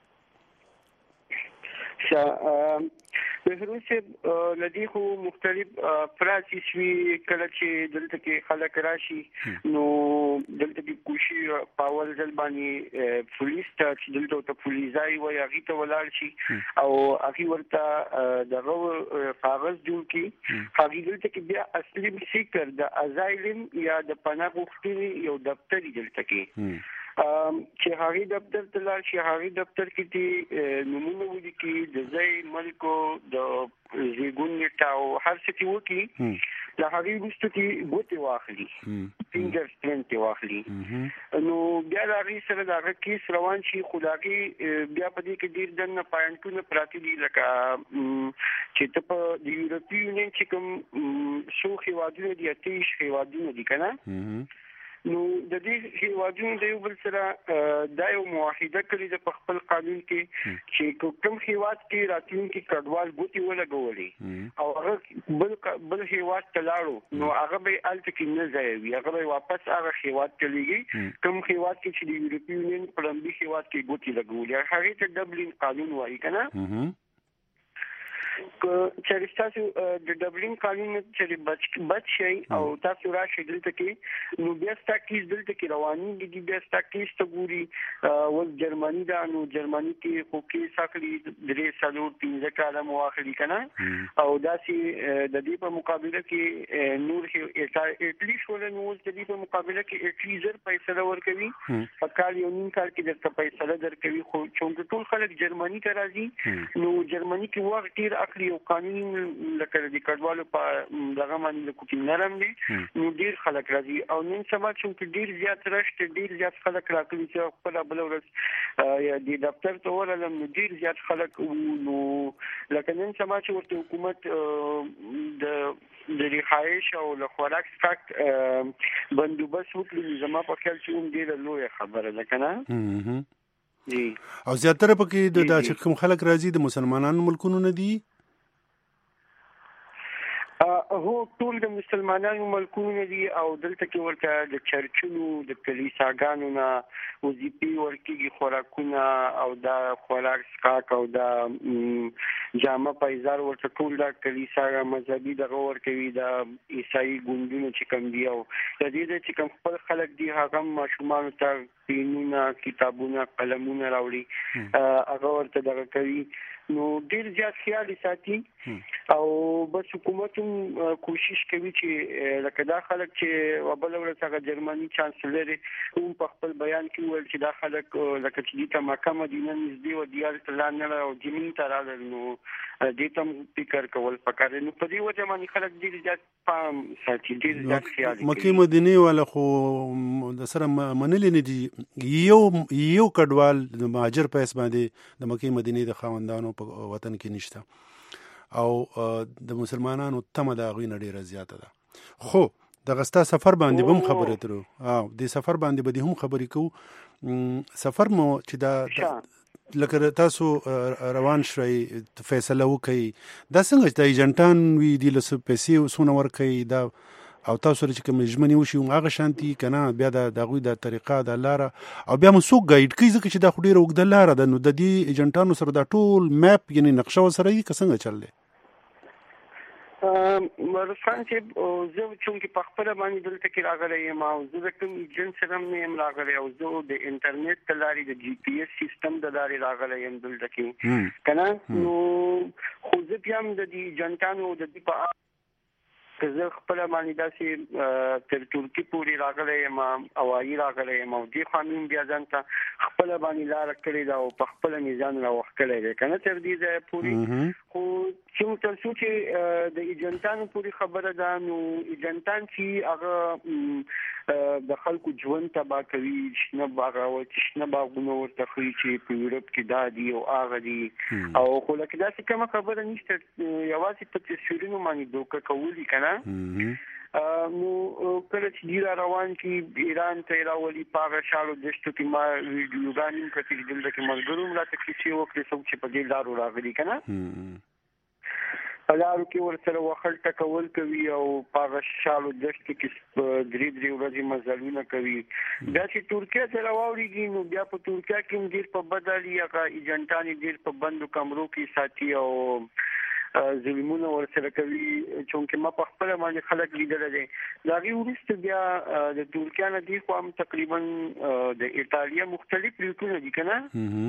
بهروز صاحب لدی خو مختلف پراسیس وی کله چې دلته کې خلک راشي نو دلته کې کوشي پاول ځل باندې پولیس ته چې دلته ته پولیسای وای هغه ته ولاړ شي او هغه ورته دغه کاغذ جوړ کی هغه دلته کې بیا اصلي سیکر د ازایلم یا د پناه غوښتنې یو دفتر دلته کې چې هغه دفتر ته لاړ شي. هغه دفتر کې دي نمونه ولیکي د ځای ملکو د زیګون نیټه او هر څه کې وکړي. له هغې وروسته کې ګوتې واخلي، فینګر پرنټ واخلي، نو بیا د هغې سره د هغه کیس روان شي. خو د هغې بیا په دې کې ډېر دننه پاینټونه پراته دي لکه چې ته په د یورپي یونین چې کوم څو هېوادونه دي اته ویشت هېوادونه دي که نه، نو د دې هېوادونو د یو بل سره دا یو معاهده کړې ده په خپل قانون کې چې کوم هېواد کې راتلونکي کډوال ګوتې ولګولې او هغه بل بل هېواد ته لاړو نو هغه به هلته کې نه ځایوي، هغه به واپس هغه هېواد ته لیږي کوم هېواد کې چې د یورپي یونین په لومړي هېواد کې ګوتې لګولې. هغې ته ډبلین قانون وایي که نه. چې تاسو د ډبلین قانون چې بچ بچ شي او تاسو راشي دلته کې نو بیا ستا کیس دلته کې رواني دي، بیا ستا کیس ته ګوري ول جرمني دا نو جرمني کې خو کیس اخلي درې څلور پنځه کاله مو اخلي که نه، او داسې د دې په مقابله کې نور اټلی شول نو د دې په مقابله کې اټلی زر فیصله ورکوي په کال یو نیم کال کې درته فیصله درکوي. خو چونکه ټول خلک جرمني ته راځي نو جرمني کې وخت ډېر اخلي چې یو قانون لکه د کډوالو په دغه باندې کوم نرم دي نو ډیر خلک راځي او نن سبا چې ډیر زیات راشته ډیر زیات خلک راکړي چې خپل بل ورځ یا د دفتر ته ورلم نو ډیر زیات خلک نو لکه نن سبا چې ورته حکومت د د رخایش او له خوراک څخه بندوبست وکړي زما په خیال چې هم ډیره لویه خبره ده کنه جی او زیاتره پکې د چې کوم خلک راځي د مسلمانانو ملکونو نه دي هو ټول د مسلمانانو ملکونو نه دي او دلته کې ورته د چرچونو د کلیساګانو نه وظیفې ورکېږي خوراکونه او دا خوراک څښاک او دا جامه پایزار ورته ټول د کلیسا مذهبي دغه ورکوي د عیسائی ګوندونو چې کوم دي او د دې چې کوم خپل خلک دي هغه ماشومان ته پینونه کتابونه قلمونه راوړي هغه ورته دغه کوي نو ډیر زیات خیال ساتي او بس حکومت کوشش کوي چې لکه دا خلک چې وبل ورڅخه جرمني چانسلر هم په خپل بیان کې ویل چې دا خلک لکه چې د مکه مدینه نږدې و دیار تلان نه او جمین ترال نو دې تم فکر کول پکاره نو په دې وجه باندې خلک ډیر زیات پام ساتي ډیر زیات خیال کوي مکه مدینه ولا خو د سره منل نه دي یو یو کډوال د مهاجر په اس باندې د مکه مدینه د خاوندانو په وطن کې نشته او د مسلمانانو تمه د غوی نه ډیره زیاته ده خو د غستا سفر باندې بم خبرې ترو او د سفر باندې به هم خبرې کو سفر مو چې دا لکه تاسو روان شوي فیصله وکړي دا څنګه د ایجنټان وی دی لسه پیسې وسونه ورکړي دا او تاسو چې کوم ژمنې وشي هغه شانتي کنه بیا د دغوی د طریقه د لار او بیا مسوق گایډ کوي ځکه چې دا خو ډیره وګد لار ده نو د دې ایجنټانو سره دا ټول میپ یعنی نقشه وسره یې څنګه چل دی مرفان چې زه چې په خپل باندې دلته کې راغلی یم او زه د کوم ایجنټ سره مې راغلی او زه د انټرنیټ د لارې د جی پی ایس سیستم د لارې راغلی یم دلته کې کنه نو خو زه بیا هم د دې ایجنټانو د دې په که زه خپل باندې داسې تر ترکی پورې راغلی یم هوایي راغلی یم او دې خوا مې بیا ځان ته خپل باندې لاره کړې ده او په خپله مې ځان راوښکلی دی که نه تر دې ځایه پورې خو چې تر څو چې د ایجنټانو پورې خبره ده نو ایجنټان چې هغه د خلکو ژوند تباه کوي شنه باغ او شنه باغونه ورته ښیي چې په یورپ کې دا دي او هغه دي او خو لکه داسې کومه خبره نشته یوازې په تصویرونو باندې دوکه کول دي که نه نو کله چې دی را روان کې ایران ته راولي په هغه شاړو دشتو کې ما ویډیوګانې هم کتلې دلته کې ملګرو هم راته کیسې وکړې څوک چې په دې لارو راغلي که نه په لارو کې ورسره وخل ټکول کوي او په هغه شالو دشتو کې درې درې ورځې مزلونه کوي بیا چې ترکیه ته راوړېږي نو بیا په ترکیه کې هم ډېر په بد حالي هغه ایجنټان یې ډېر په بندو کمرو کې ساتي او ظلمونه ورسره کوي چونکې ما په خپله باندې خلک لیدلی دی د هغې وروسته بیا د ترکیه نه دې خوا هم تقریبا د ایټالیا مختلف روټونه دي که نه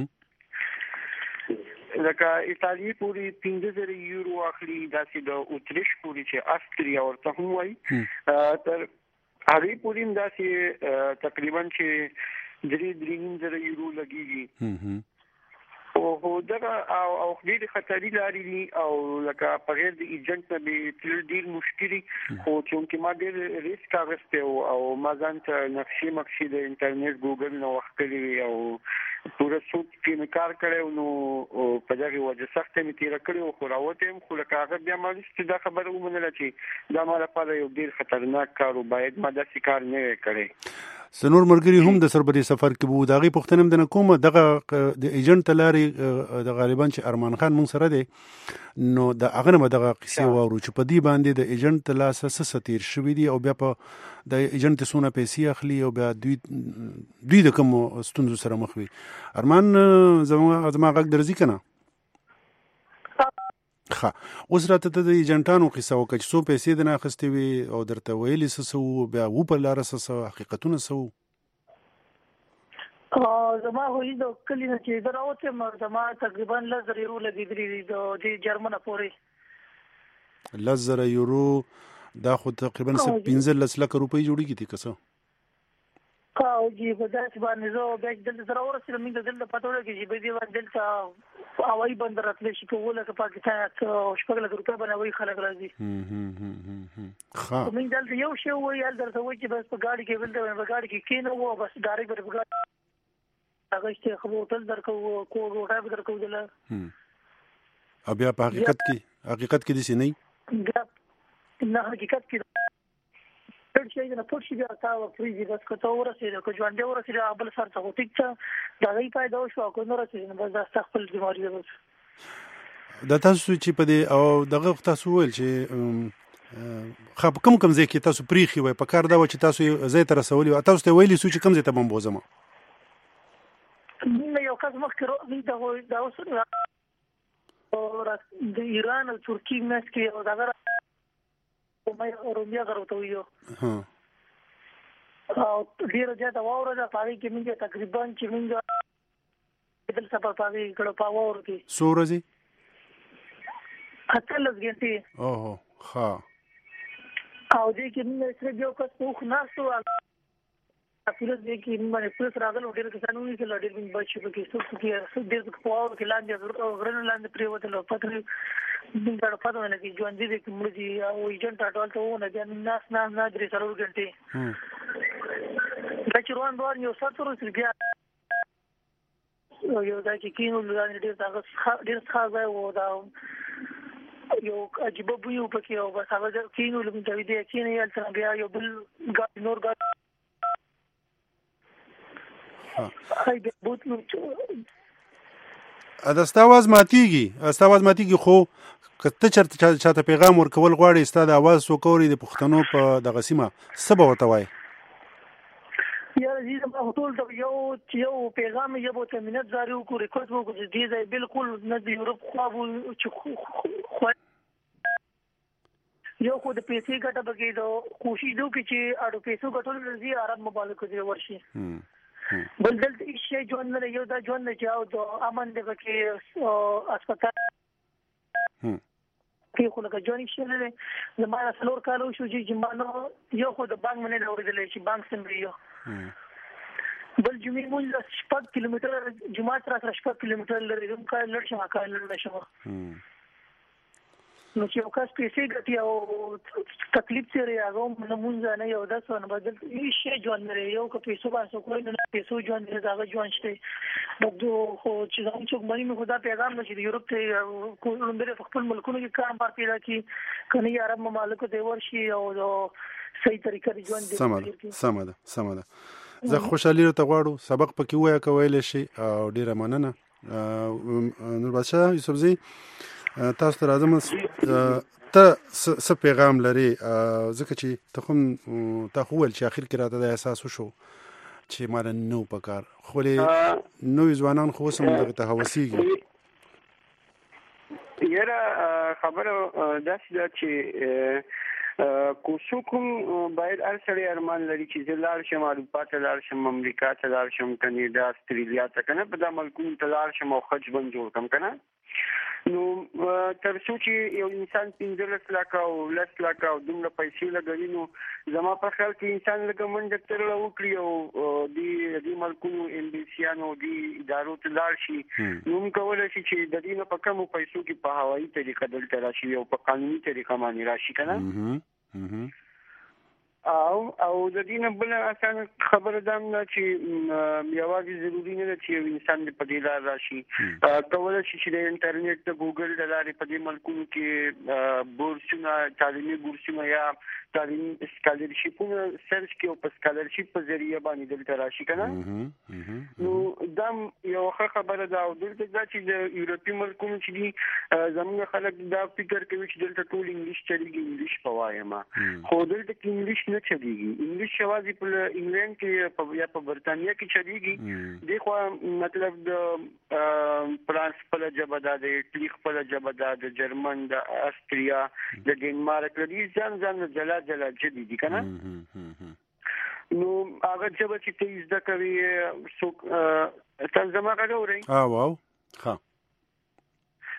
لکه ایټالیا پورې پنځه زره یورو اخلي داسې د اتریش پورې چې استریا ورته هم وایي تر هغې پورې هم داسې تقریبا چې درې درې نیم زره یورو لګېږي او دغه او او ډېرې خطرې لارې دي او لکه په غیر د ایجنټ نه به تلل ډېر مشکل دي خو چونکې ما ډېر ریسک اخیستی او ما ځان ته نقشې مقشې د انټرنیټ ګوګل نه وښکلې وي او پوره سود کې مې کار کړی نو په دغې وجه سخته مې تېره کړې وه خو راوتی یم خو لکه هغه بیا ما وروسته دا خبره ومنله چې دا ما لپاره یو ډېر خطرناک کار و باید ما داسې کار نه وی کړی سنور مرګري هم د سربري سفر کې وو د هغې پوښتنه هم د کومه دغه د ایجنټ ته لارې د غالبا چې ارمان خان مونږ سره دی نو د هغه نه به دغه قصې واورو چې په دې باندې د ایجنټ ته لاسه څه څه تېر شوي دي او بیا په د ایجنټ څونه پیسې اخلي او بیا دوی دوی د کومو ستونزو سره مخ وي ارمان زما زما غږ درځي که نه ښه اوس راته ته د ایجنټانو قصه وکړه چې څو پیسې دې نه اخیستې وي او درته ویلې څه څه وو بیا وو په لاره څه څه حقیقتونه څه وو زما خو د کلي نه چې زه راوتم زما تقریبا لس زره یورو لګېدلي دي د دې جرمنه پورې لس زره یورو دا خو تقریبا پنځلس لکه روپۍ جوړېږي دي که څه او جی په داسې باندې زه بیا دلته سره ورسېدم موږ دلته پته ولګېږي چې به دې باندې دلته هوایي بندر راتلی شي که اووه لکه پاکستان شپږ لکه روپۍ باندې هوایي خلک راځي موږ دلته یو شی ووایي هلته درته وایي چې بس په ګاډي کې دلته په ګاډي کې کېنوو بس ډایرکټ به په ګاډي هغه چې هوټل درکوو کور روټۍ به درکوو دله او بیا په حقیقت کې حقیقت کې داسې نه نه حقیقت کې پټ شي نه پټ شي بیا تا ورېږي بس که ته ورسېږې که ژوندی ورسېږې بل سر ته خو ټیک ته د هغې فایده وشوه او که نه رسېږې نو بس دا ستا خپل بیماري ده بس دا تاسو چې په دې او دغه تاسو وویل چې ښه په کوم کوم ځای کې تاسو پریښي وای په کار دا وه چې تاسو ځای ته رسولي وه تاسو ته یې ویلي سو چې کوم ځای ته به بوځم نه یو کس مخکې دا اوس د ایران او ترکي منځ کې یو دغه رومیا غر ورته ویو او ډېره زیاته واوره ده په هغې کې موږ تقریبا چې موږ دل سفر په هغې کړو په واورو کې څو ورځې اتلس ګنټې اوهو ښه او دې کې موږ صرف یو کس په اوښ ناست وو پولیس دې کې باندې پولیس راغلل ډېر کسان ونیسل ډېر موږ بچ شو پکې څوک پکې ډېر په واورو کې لاندې غرونو لاندې پرېوتل او پته موږ ته پته ونه لګي ژوندي دي که مړه دي او ایجنټ راټول ته وونه بیا ناست ناست نه درې څلور ګنټې دا چې روان روان یو ساعت ورسېد بیا یو ځای کې کېنولو لاندې ډېر هغه ډېر ښه ځای و دا یو عجیبه بوی و پکې او بس هغه کېنولو موږ ته ویل دی کېنئ هلته بیا یو بل ګاډي نور ګاډي دا ستا اواز ماتېږي ستا اواز ماتېږي خو که ته چېرته چاته پیغام ورکول غواړې ستا د اواز څوک اوري د پښتنو په دغه سیمه څه به ورته وایې یاره زه ما ټول ته یو یو پیغام یې به ورته منت جاري وکړو ریکوست وکړو چې دې ځای بالکل نه د یورپ خوا به چې یو خو د پیسې ګټه به کې د کوشش دو کې چې اړو پیسو ګټلو راځي عرب ممالکو ځای ورشي بل دلته هېڅ شی ژوند نه دی یو دا ژوند دی چې او د امن دی پکې اسپتال کې خو لکه ژوند هېڅ شی نه دی زما نه څلور کاله وشو چې ما نه یو خو د بانک مې نه دی اورېدلی چې بانک څنګه یو بل جمعې مونځ شپږ کیلومتره جومات را سره شپږ کیلومتره لرې کوم کال لړ شم کال لړ نه شم نو چې یو کس پیسې ګټي او تکلیف سره هغه نه مونځ نه یو داسې نه بدل هېڅ شی ژوند نه یو که پیسو باندې کوی نه پیسو ژوند دی هغه ژوند شته بده خو چې زموږ څوک باندې مې خدا پیغام نشي د یورپ ته لومبره خپل ملکونو کې کار بار پیدا کی کني عرب ممالکو ته ورشي او صحیح طریقې ژوند دی سم ده سم ده سم ده زه خوشحالي ته غواړو سبق پکې وایي کویل شي او ډیره مننه نور بادشاه یوسفزي تاسو ته راځم ته څه پیغام لري ځکه چې ته خو تا خو ویل چې اخر کې راته د احساس وشو چې مال نو پکار خو له نوې ځوانان خو سم دغه ته هوسیږي یاره خبره داسې ده چې کو څوک باید هر سړی ارمان لري چې زه لاړ شم اروپا ته لاړ شم امریکا ته لاړ شم کنیډا استرالیا ته کنه په دا ملکونو ته لاړ شم او ښه ژوند جوړ کړم کنه نو تر څو چې یو انسان پنځلس لکه او لس لکه او دومره پیسې لګوي نو زما په خیال کې انسان لکه منډه ترله وکړي او د دې ملکونو امبیسیانو د ادارو ته لاړ شي نو موږ کولی شي چې د دې نه په کمو پیسو کې په هوایي طریقه دلته راشي او په قانوني طریقه باندې راشي که نه او او د دې نه بله اسانه خبره دا هم ده چې یوازې ضروري نه ده چې یو انسان دې په دې لار راشي کولی شي چې د انټرنیټ د ګوګل د لارې په دې ملکونو کې بورسونه تعلیمي بورسونه یا تعلیمي سکالرشیپونه سرچ کړي او په سکالرشیپ په ذریعه باندې دلته راشي که نه نو دا یو ښه خبره ده او دلته دا چې د یورپي ملکونو چې دي زموږ خلک دا فکر کوي چې دلته ټول انګلیش چلېږي انګلیش به وایم خو دلته کې انګلیش نه چلېږي انګلیش یوازې په انګلینډ کې یا په برطانیه کې چلېږي دې خوا مطلب د فرانس خپله ژبه ده د اټلي خپله ژبه ده د جرمن د استریا د ډنمارک له دې ځان ځان جلا جلا ژبې دي که نه نو هغه ژبه چې ته زده کوي څوک تاسو زما غږ اورئ واو ښه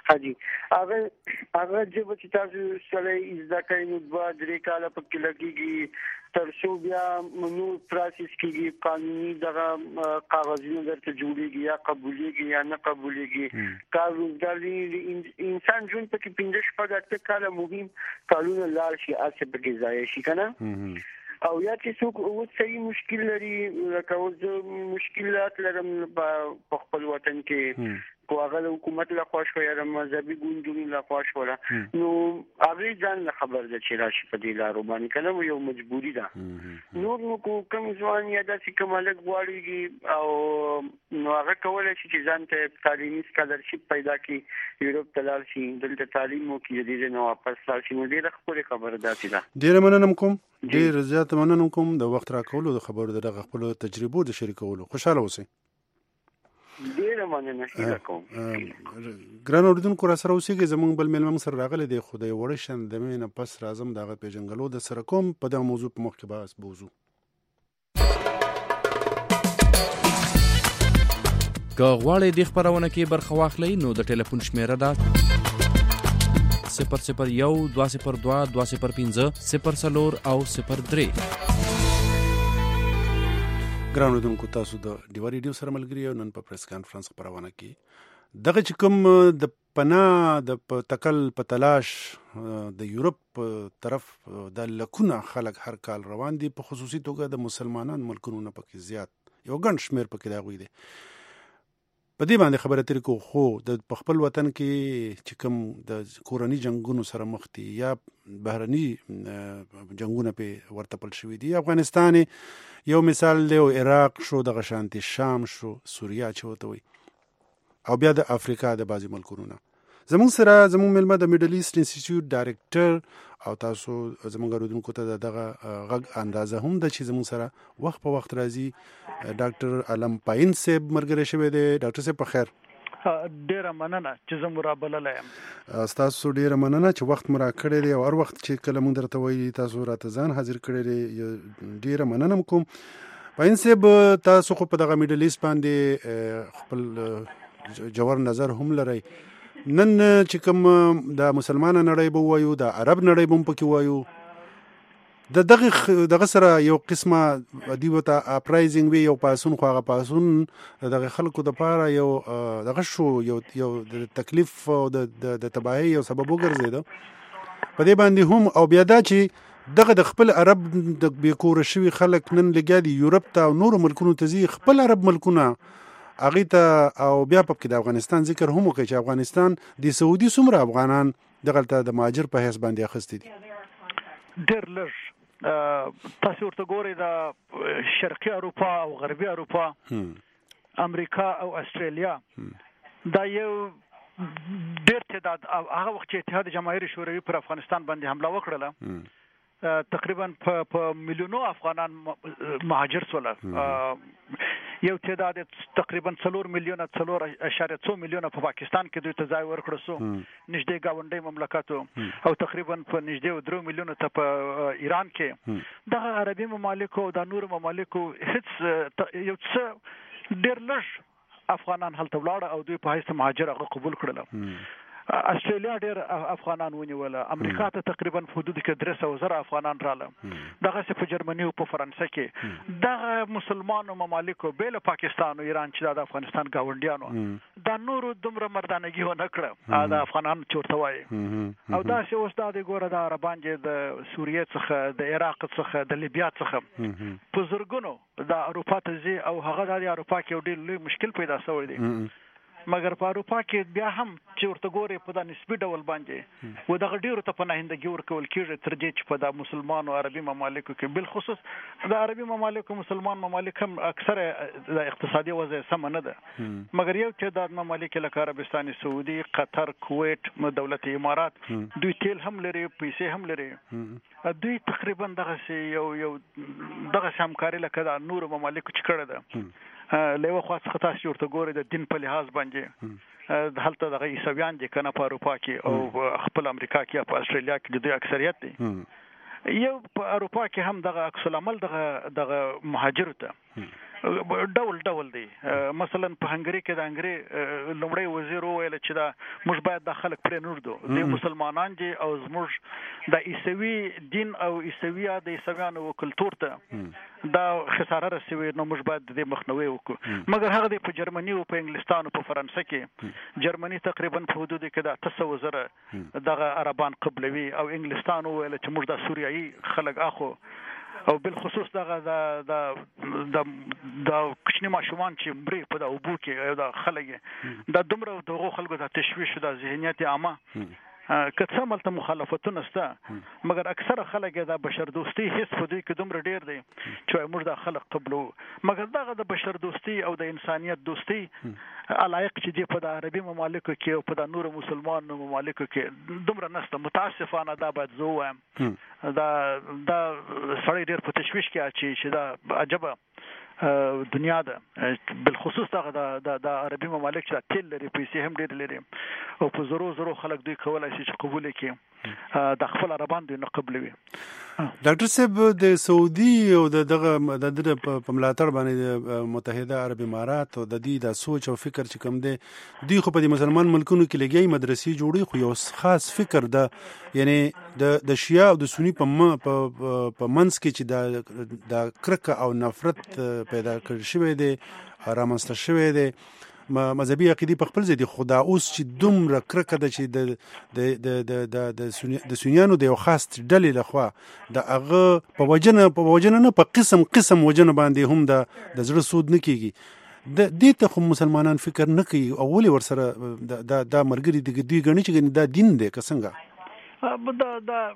حاجی هغه هغه چې تاسو سره زده کوي نو دوه درې کاله پکې لګيږي تر څو بیا نو پروسس کېږي قانوني دغه کاغذونه درته جوړيږي یا قبوليږي یا نه قبوليږي کار روزګار انسان ژوند پکې پنځه شپږ اته کاله مهم کارونه لار شي اسه پکې ځای شي کنه او یا چې څوک اوس صحیح مشکل لري لکه اوس مشکلات لرم په خپل وطن کې کو هغه حکومت له خوا شو یا مذهبي ګوندونو له خوا شو نو هغه ځان له خبر ده چې راشي په دې لارو باندې کنه یو مجبوری ده نور نو کوم ځوان یا د سیکمالک غواړي او نو هغه کولای شي چې ځان ته تعلیمي سکالرشپ پیدا کړي یورپ ته لاړ شي دلته تعلیم وکړي دې نه واپس لاړ شي نو ډیره خپل خبره ده چې ډیره مننه کوم ډیر زیات مننه کوم د وخت راکولو د خبرو دغه خپل تجربو د شریکولو خوشاله اوسئ ډیره مننه هیله کوم ګران اوریدونکو را سره اوسېږئ زموږ بل میلمه سره راغلی دی خو د یو وړه شندمې نه پس راځم د هغه پېژنګلو د سره کوم په دغه موضوع په مخ کې بحث بوځو که غواړئ دې خپرونه کې برخه واخلئ نو د ټلیفون شمیره ده صفر صفر یو دوه صفر دوه دوه صفر پنځه صفر څلور او صفر درې ګران اوریدونکو تاسو د ډیوا ریډیو سره ملګري یو نن په پریس کانفرنس خبرونه کې دغه چې کوم د پناه د تکل په تلاش د یورپ طرف د لکونه خلک هر کال روان دي په خصوصي توګه د مسلمانان ملکونو نه پکې زیات یو ګڼ شمیر پکې دا غوي دي په دې باندې خبره تر کو خو د خپل وطن کې چې کوم د کورنۍ جنگونو سره مخ دي یا بهرني جنگونه په ورتپل شوې دي افغانستان یو مثال دی او عراق شو د غشانتي شام شو سوریه چوته وي او بیا د افریقا د بعضی ملکونو نه زموږ سره زموږ ملمه د میډل ایست انسټیټیوټ ډایرکټر او تاسو زموږ غوډونکو ته دغه غږ اندازه هم د چې زموږ سره وخت په وخت راځي ډاکټر علم پاین صاحب مرګره شوی دی ډاکټر صاحب په خیر ډیره مننه چې زه مرابله یم تاسو ډیره مننه چې وخت مرا کړی دی او هر وخت چې کله مونږ درته وایي تاسو راته ځان حاضر کړی دی ډیره مننه کوم پاین صاحب تاسو خو په دغه میډل ایست باندې خپل جوړ نظر هم لري نن چې کوم د مسلمان نړۍ به وایو د عرب نړۍ به پکې وایو د دغه دغه سره یو قسمه دی وته اپرایزینګ وی یو پاسون خو هغه پاسون دغه خلکو د پاره یو دغه شو یو یو د تکلیف او د د تباہي یو سبب وګرځید په دې باندې هم او بیا دا چې دغه د خپل عرب د بیکور شوی خلک نن لګیا دي یورپ ته او نور ملکونو ته ځي خپل عرب ملکونه اغه ته او بیا په کې د افغانستان ذکر هم وکړي چې افغانستان د سعودي سمره افغانان دغه ته د مهاجر په حساب باندې اخستي دي ډېر لږ تاسو ورته ګورئ د شرقي اروپا او غربي اروپا امریکا او استرالیا دا یو ډېر تعداد هغه وخت چې اتحاد جماهیر شوروي پر افغانستان باندې حمله وکړه تقریبا په میلیونو افغانان مهاجر شول یو تعداد تقریبا څلور میلیونه څلور اشاریه څو میلیونه په پاکستان کې دوی ته ځای ورکړل سو نږدې گاونډي مملکتو او تقریبا په نږدې درو میلیونه ته په ایران کې دغه عربي ممالکو او د نور ممالکو هیڅ یو څه ډېر لږ افغانان هلته ولاړ او دوی په هیڅ مهاجر هغه قبول کړل استرالیا ډېر افغانان ونیول امریکا ته تقریبا په حدود کې درې سوه زره افغانان رااله دغه څه په جرمني او په فرانسه کې دغه مسلمانو ممالکو بیل پاکستان او ایران چې د افغانستان گاونډیانو دا نور دومره مردانګي ونه کړه د افغانانو چورته وایي او دا چې اوس دا د ګوره د عربان چې د سوریې څخه د عراق څخه د لیبیا څخه په زرګونو د اروپا ته ځي او هغه د اروپا کې یو ډېر لوی مشکل پیدا شوی دی مګر په اروپا کې بیا هم چې ورته ګوري په دا نسبي ډول باندې و دغه ډیرو ته پناهندګي ورکول کېږي تر دې چې په دا مسلمان او عربي ممالکو کې بل خصوص د عربي ممالکو مسلمان ممالک هم اکثره د اقتصادي وضع سم نه ده مګر یو تعداد ممالک لکه عربستان سعودي قطر کویت دولت امارات دوی تیل هم لري پیسې هم لري دوی تقریبا دغه یو یو دغه همکاري لکه د نور ممالکو چې کړه ده له وخت څخه تاسو ورته ګورئ د دین په لحاظ باندې هلته دغه عیسویان دي کنه په اروپا کې او خپل امریکا کې په استرالیا کې د دوی اکثریت دي یو په اروپا کې هم دغه عکس العمل دغه دغه مهاجر ته ډول ډول دی. مثلا په هنګري کې د هنګري لومړی وزیر وویل چې دا موږ باید د خلک پرې نوردو د مسلمانان دي او زموږ د عیسوي دین او عیسوي د عیسویانو کلتور ته دا خساره رسوي، نو موږ باید د مخنیوي وکړو. مګر هغه د په جرمني او په انګلستان او په فرانسه کې جرمني تقریبا په حدود کې د تاسو وزره دغه عربان قبلوي او انګلستان ویل چې موږ د سوریایي خلک اخو او بالخصوص دغه د د د کوچني ماشومان چې مړي په د اوبو کې او د خلک د دومره دغه خلکو د تشویش د ذهنیت عامه که څه ملته مخالفتونه شته، مګر اکثره خلک د بشر دوستي هیڅ په دوی کې دومره ډیر دی چې موږ د خلک قبلو. مګر دغه د بشر دوستي او د انسانیت دوستي علایق چې دی په د عربي ممالکو کې او په د نورو مسلمان ممالکو کې دومره نشته. متاسفانه دا باید زه وایم دا دا سړی ډیر په تشویش کې اچي چې دا عجبه دنیا ده، بالخصوص دغه د د عربي ممالک چې تل لري پیسې هم ډېر لري او په زرو زرو خلک دوی کولای شي چې قبول کړي د خپل عربان دوی نه قبلوي. ډاکټر صاحب د سعودي او د دغه د دغه په ملاتړ باندې د متحده عرب امارات او د دې د سوچ او فکر چې کوم دی دوی خو په دې مسلمان ملکونو کې لګي مدرسې جوړي، خو یو خاص فکر د یعنی د د شیعه او د سنی په په منځ کې چې د د کرکه او نفرت پیدا کړی شوی دی رامنځته شوی دی مذهبي عقیدې په خپل ځای دي، خو دا اوس چې دومره کرکه ده چې د د د د د سنیانو د یو خاص ډلې لخوا د هغه په وجنه په وجنه نه په قسم قسم وجنه باندې هم د د زړه سود نه کیږي. د دې ته خو مسلمانان فکر نه کوي او ولې ورسره د د مرګري د دوی غني چې دا دین دی که څنګه؟ دا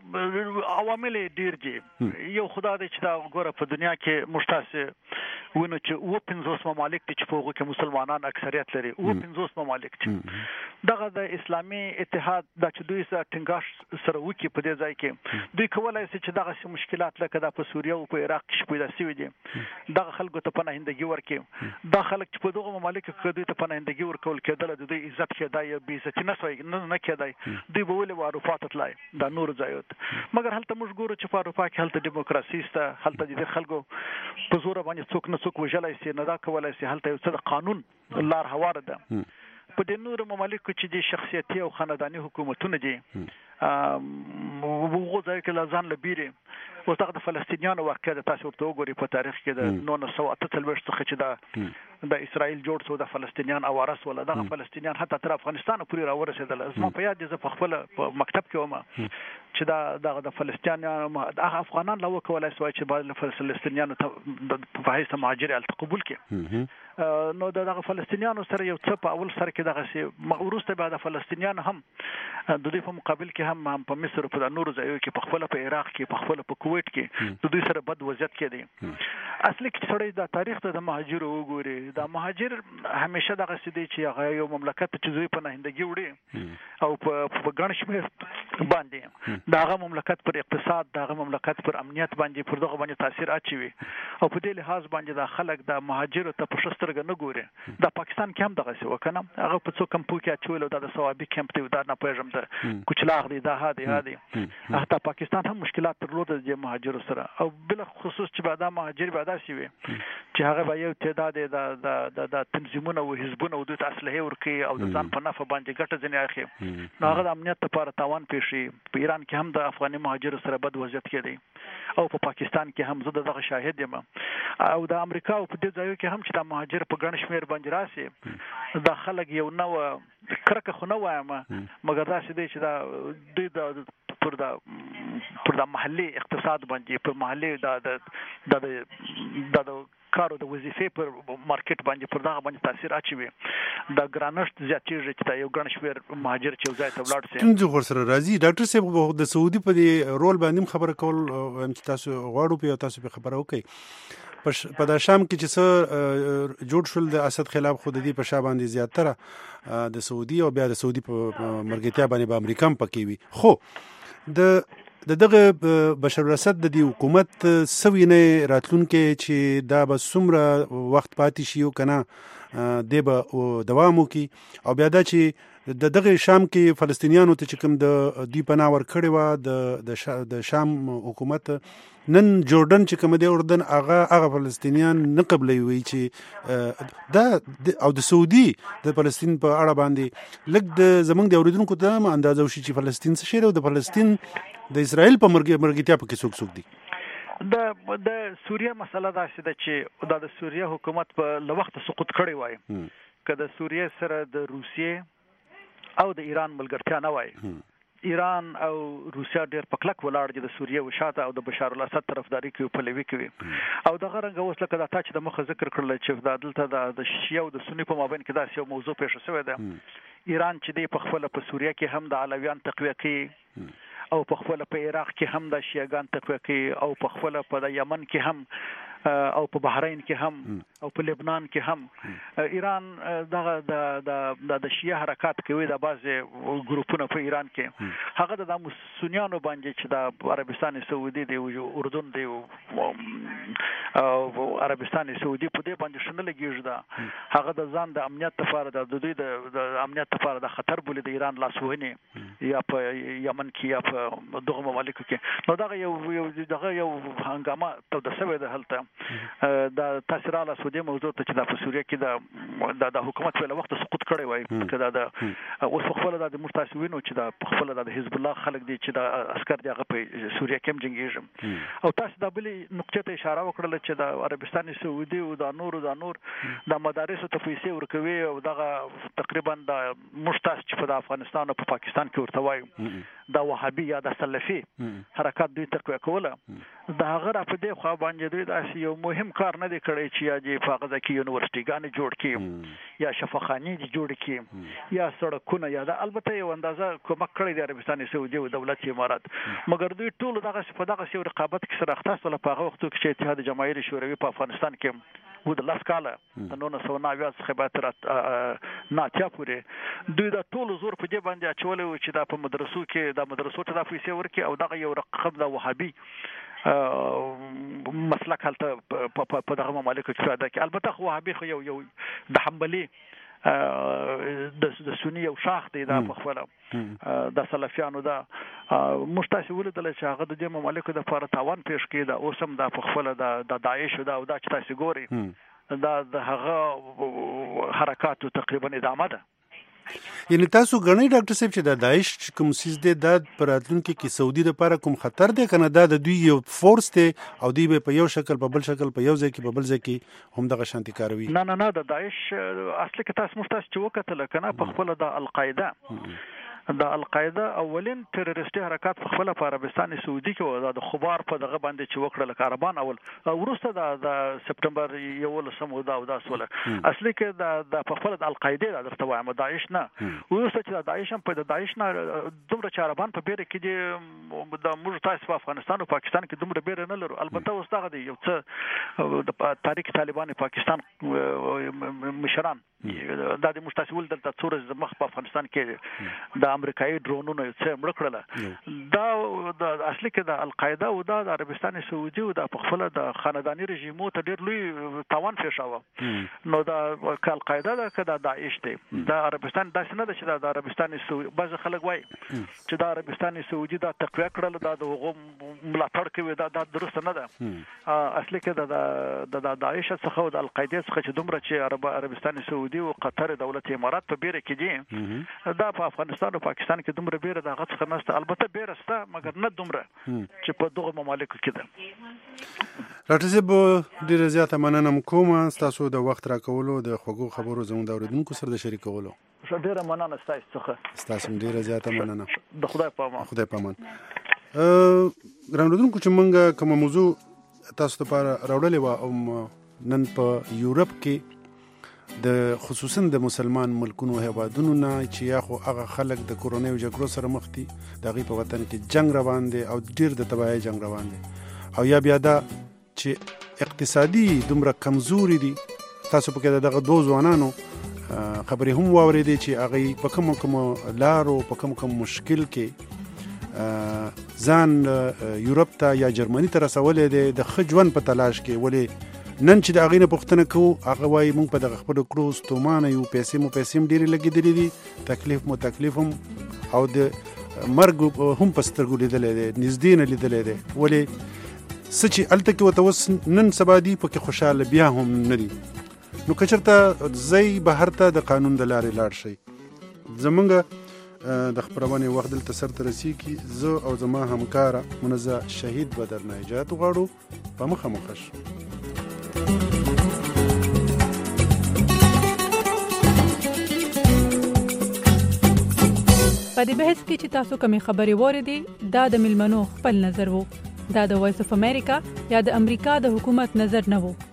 دا عوامل ډیر دي. یو خدای دې چې دا ګوره په دنیا کې مشتاسه ونه چې و پنځوس ممالک دي چې په هغو کې مسلمانان اکثریت لري، و پنځوس ممالک چې دغه د اسلامي اتحاد دا چې دوی سره ټینګاش سره وکړي په دې ځای کې دوی کولای شي چې دغه مشکلات لکه دا په سوریه او په عراق کې پیدا شوي دي دغه خلکو ته پناهندګي ورکړي. دا خلک چې په دغه ممالکو کې دوی ته پناهندګي ورکول کېدله د دوی عزت کېدای یا بې عزتي نه سوی نه کېدای، دوی به ولې په اروپا ته تلای دا نور ځایوت. مګر هلته موږ ګورو چې په اروپا کې هلته ډیموکراسي شته، هلته د دې خلکو په زوره باندې څوک نه څوک وژلی شي نه دا کولی شي، هلته یو څه د قانون لار هواره ده. په دې نورو ممالکو چې د شخصیتي او خانداني حکومتونه دي هغو ځایو کې له ځان له بیرې اوس دغه د فلسطینیانو واقعه د تاسو ورته وګورئ په تاریخ کې د نولس سوه اته څلوېښت څخه چې دا د اسرائیل جوړ شو د فلسطینیان اواره سوله دغه فلسطینیان حتی تر افغانستان پورې راورسېدل. زما په یاد دي زه په خپل په مکتب کې وم چې دا دغه د فلسطینیانو هغه افغانان لا وکولای سوای چې بعد له فلسطینیانو ته په حیث مهاجر هلته قبول کړي. نو دغه فلسطینیانو سره یو څه په اول سر کې دغسې وروسته بیا د فلسطینیان هم د دوی په مقابل کې هم په مصر او په نورو ځایو کې په خپله په عراق کې په خپله په کویت کې د دوی سره بد وضعیت کې دی. اصلي کې سړی د تاریخ ته د مهاجرو وګوري، دا مهاجر همیشه دغسې دی چې هغه یو مملکت چې دوی پناهندګي وړي او په ګڼ شمېر باندې د هغه مملکت پر اقتصاد د هغه مملکت پر امنیت باندې پر دغه باندې تاثیر اچوي او په دې لحاظ باندې دا خلک د مهاجرو ته په ښه سترګه نه ګوري. د پاکستان کې هم دغسې وه که نه، هغه په څو کمپو کې اچولو دا د ثوابي کمپ دی دا نه پوهېږم د کوچلاغ دی دا ها دی ها دی حتی پاکستان هم مشکلات درلوده د مهاجرو سره او بالخصوص چې به دا مهاجر به داسې وي چې هغه به یو تعداد د د تنظیمونه او حزبونه او دوی ته اسلحې ورکوي او د ځان په نفع باندې ګټه ځینې اخلي، نو هغه د امنیت لپاره تاوان پېښوي. په ایران کې هم د افغاني مهاجرو سره بد وضعیت کې دی او په پاکستان کې هم زه د دغه شاهد یم او د امریکا او په دې ځایو کې هم چې دا مهاجر په ګڼ شمېر باندې راسي دا خلک یو نوه کرکه خو نه وایم مګر داسې دی چې دا دوی د پر دا پر دا محلي اقتصاد باندې پر محلي دا د د د کارو د وظیفې پر مارکیټ باندې پر دغه باندې تاثیر اچوي. د ګرانښت زیاتېږي چې دا یو ګڼ شمېر مهاجر چې یو ځای ته ولاړ شي. ستونزې ورسره راځي. ډاکټر صاحب د سعودي په دې رول باندې هم خبره کول چې تاسو غواړو پې تاسو پې خبره وکړئ. په دا شام کې چې څه جوړ شول د اسد خلاف خو د دې په شا باندې زیاتره د سعودي او بیا د سعودي په مرګتیا باندې به امریکا هم پکې وي، خو د د دغه بشر الاسد د دې حکومت سوي نه راتلونکي چې دا به څومره وخت پاتې شي او که نه دی به دوام وکړي او بیا دا چې د دغه شام کې فلسطینیانو ته چې کوم د دوی پناه ورکړې وه د شام حکومت، نن جوردن چې کوم دی اردن هغه هغه فلسطینیان نه قبلوي، وایي چې دا او د سعودي د فلسطین په اړه باندې لږ د زمونږ د اورېدونکو ته هم اندازه وشي چې فلسطین څه شی دی او د فلسطین د اسرائیل په مرګتیا پکې څوک څوک دي. د د سوریه مسله داسې ده چې دا د سوریه حکومت په له وخته سقوط کړی وای، که د سوریه سره د روسیې او د ایران ملګرتیا نه وای، ایران او روسیا ډېر په کلک ولاړ دي د سوریه وشاته او د بشار الاسد طرفداري کوي، پلوي کوي. او دغه رنګه اوس لکه دا تا چې د مخه ذکر کړل چې دا دلته د شیعه او د سني په مابین کې داسې یو موضوع پیښه شوې ده. ایران چې دی په خپله په سوریه کې هم د علویان تقویه کوي او په خپله په عراق کې هم د شیعهګان تقویه کوي او په خپله په د یمن کې هم او په بحرین کې هم او په لبنان کې هم ایران دغه د د شیعه حرکات کوي، د بعضې ګروپونه په ایران کې هغه د سنیانو باندې چې د عربستان سعودي دی، اردن دی او عربستان سعودي په دې باندې شنه لګیږي، دا هغه د ځان د امنیت لپاره د دوی د امنیت لپاره د خطر بولي د ایران لاسوهنې یا په یمن کې یا په دغه ممالکو کې. نو دغه یو دغه یو هنګامه توده شوې ده هلته. دا تاثیر علی سعودي موضوع ته چې د سوریه کې د د حکومت په وخت سقوط کړی وای، کدا د اوس خپل د مستعصبینو چې د خپل د حزب الله خلک دي چې د عسكر دغه په سوریه کې هم جنگیږي. او تاسو د بلې نقطې ته اشاره وکړل چې د عربستان سعودي او د نور د نور د مدارس ته پیسې ورکوي او دغه تقریبا د مشتاس چې په افغانستان او په پاکستان کې ورته وایي د وهابي یا د سلفي حرکت دوی تقویه کوله، د هغه را په دې خوا باندې دوی داسې یو مهم کار نه دی کړی چې یا دې په هغه کې یونیورسټیګانې جوړ کړي یا شفاخانې دې جوړ کړي یا سړکونه، یا د البته یو اندازه کومک کړی دی عربستان سعودي او دولت امارات، مګر دوی ټول دغه په دغه یو رقابت کې سره اختص ولا په هغه وخت کې چې اتحاد جماهیر شوروي په افغانستان کې و د لاس کاله د نولس سوه نوي څخه به تر ناتیا پورې دوی د ټول زور په دې باندې اچولی و چې دا په مدرسو کې د مدرسو ته دا پیسې ورکړي او دغه یو رقم د وهابي مسلک هلته په دغه ممالکو کې پیدا کړي. البته خو وهابي خو یو یو د حنبلي د سنی یو شاخ دی دا په خپله د سلفیانو دا موږ تاسې ولیدله چې هغه د دې ممالکو دپاره تاوان پیښ کړي، دا اوس هم دا په خپله د داعش دا او دا چې تاسې ګورئ دا د هغه حرکاتو تقریبا ادامه ده. یعنی تاسو غنی ډاکټر صاحب چې د داعش کوم سیس دی دا پر راتلونکي کې سعودي لپاره کوم خطر دی کنه دا د دوی یو فورس دی او دوی به په یو شکل په بل شکل په یو ځای کې په بل ځای کې هم دغه شانتي کاروي؟ نه نه نه د داعش اصلي کې تاسو مفتاس چې وکتل کنه په خپل د القاعده د القاعده اولین تروریستي حرکات په خپل په عربستان سعودي کې د خبر په دغه باندې چې وکړل کاربان اول ورسته د د سپټمبر یولسم او دا او دا سوله اصلي کې د د په خپل د القاعده د ارتوایم داعش نه ورسته چې د داعش هم په د داعش نه دومره چاربان په بیره کې دي د موږ تاسو په افغانستان او پاکستان کې دومره بیره نه لرو. البته اوس دغه دی یو څه د تاریخ طالبان پاکستان مشران دا د مستاسول دلته څورز مخ په افغانستان کې د امریکایي ډرونونو څخه مړ کړل. دا د اصلي کې د القاعده او د عربستان سعودي او د خپل د خاندانی رژیمو ته ډېر لوی تاوان پیښاوه. نو د القاعده د کده داعش دی د عربستان داسې نه ده چې د عربستان سعودي بعض خلک وایي چې د عربستان سعودي دا تقویه کړل دا د هغو ملاتړ کوي، دا د درست نه ده. اصلي کې د د داعش څخه او د القاعده څخه چې دومره چې عرب عربستان سعودي او قطر دولت امارات په بیره کې دي دا په افغانستان او پاکستان کې دومره بیره د هغه څخه نشته. البته بیره شته مګر نه دومره چې په دغه ممالکو کې ده. ډاکټر صاحب ډېره زیاته مننه کوم ستاسو د وخت راکولو د خوږو خبرو زموږ د اورېدونکو سره د شریکولو. ډېره مننه ستاسو څخه. ستاسو ډېره زیاته مننه. د خدای په امان. خدای په امان. ګران اورېدونکو چې موږ کومه موضوع تاسو لپاره راوړلې وه او نن په یورپ کې د خصوصا د مسلمان ملکونو هیوادونو نه چې یا خو هغه خلک د کورونیو جګړو سره مخ دي د هغوی په وطن کې جنگ روان دی او ډېر د تباهۍ جنگ روان دی او یا بیا دا چې اقتصادي دومره کمزوري دي. تاسو پکې دغه دوه ځوانانو خبرې هم واورېدې چې هغوی په کومو کومو لارو په کوم کوم مشکل کې ځان یورپ ته یا جرمني ته رسولی دی د ښه ژوند په تلاش کې. ولې نن چې د هغې نه پوښتنه کوو هغه وایي موږ په دغه خپلو کړو ستومانه یو، پیسې مو پیسې هم ډېرې لګېدلې دي، تکلیف مو تکلیف هم او د مرګ هم په سترګو لیدلی دی، نږدې نه لیدلی دی. ولې څه چې هلته کې ورته اوس نن سبا دي پکې خوشحاله بیا هم نه دي. نو که چېرته ځئ بهر ته د قانون د لارې لاړ شئ. زمونږ د خپرونې وخت دلته سرته رسیږي. زه او زما همکاره منزه شهید به درنه اجازت غواړو. په مخه مخه شو. په دې بحث کې چې تاسو کومې خبرې واورېدې دا د میلمنو خپل نظر وو. دا د وایس اف امریکا یا د امریکا د حکومت نظر نه وو.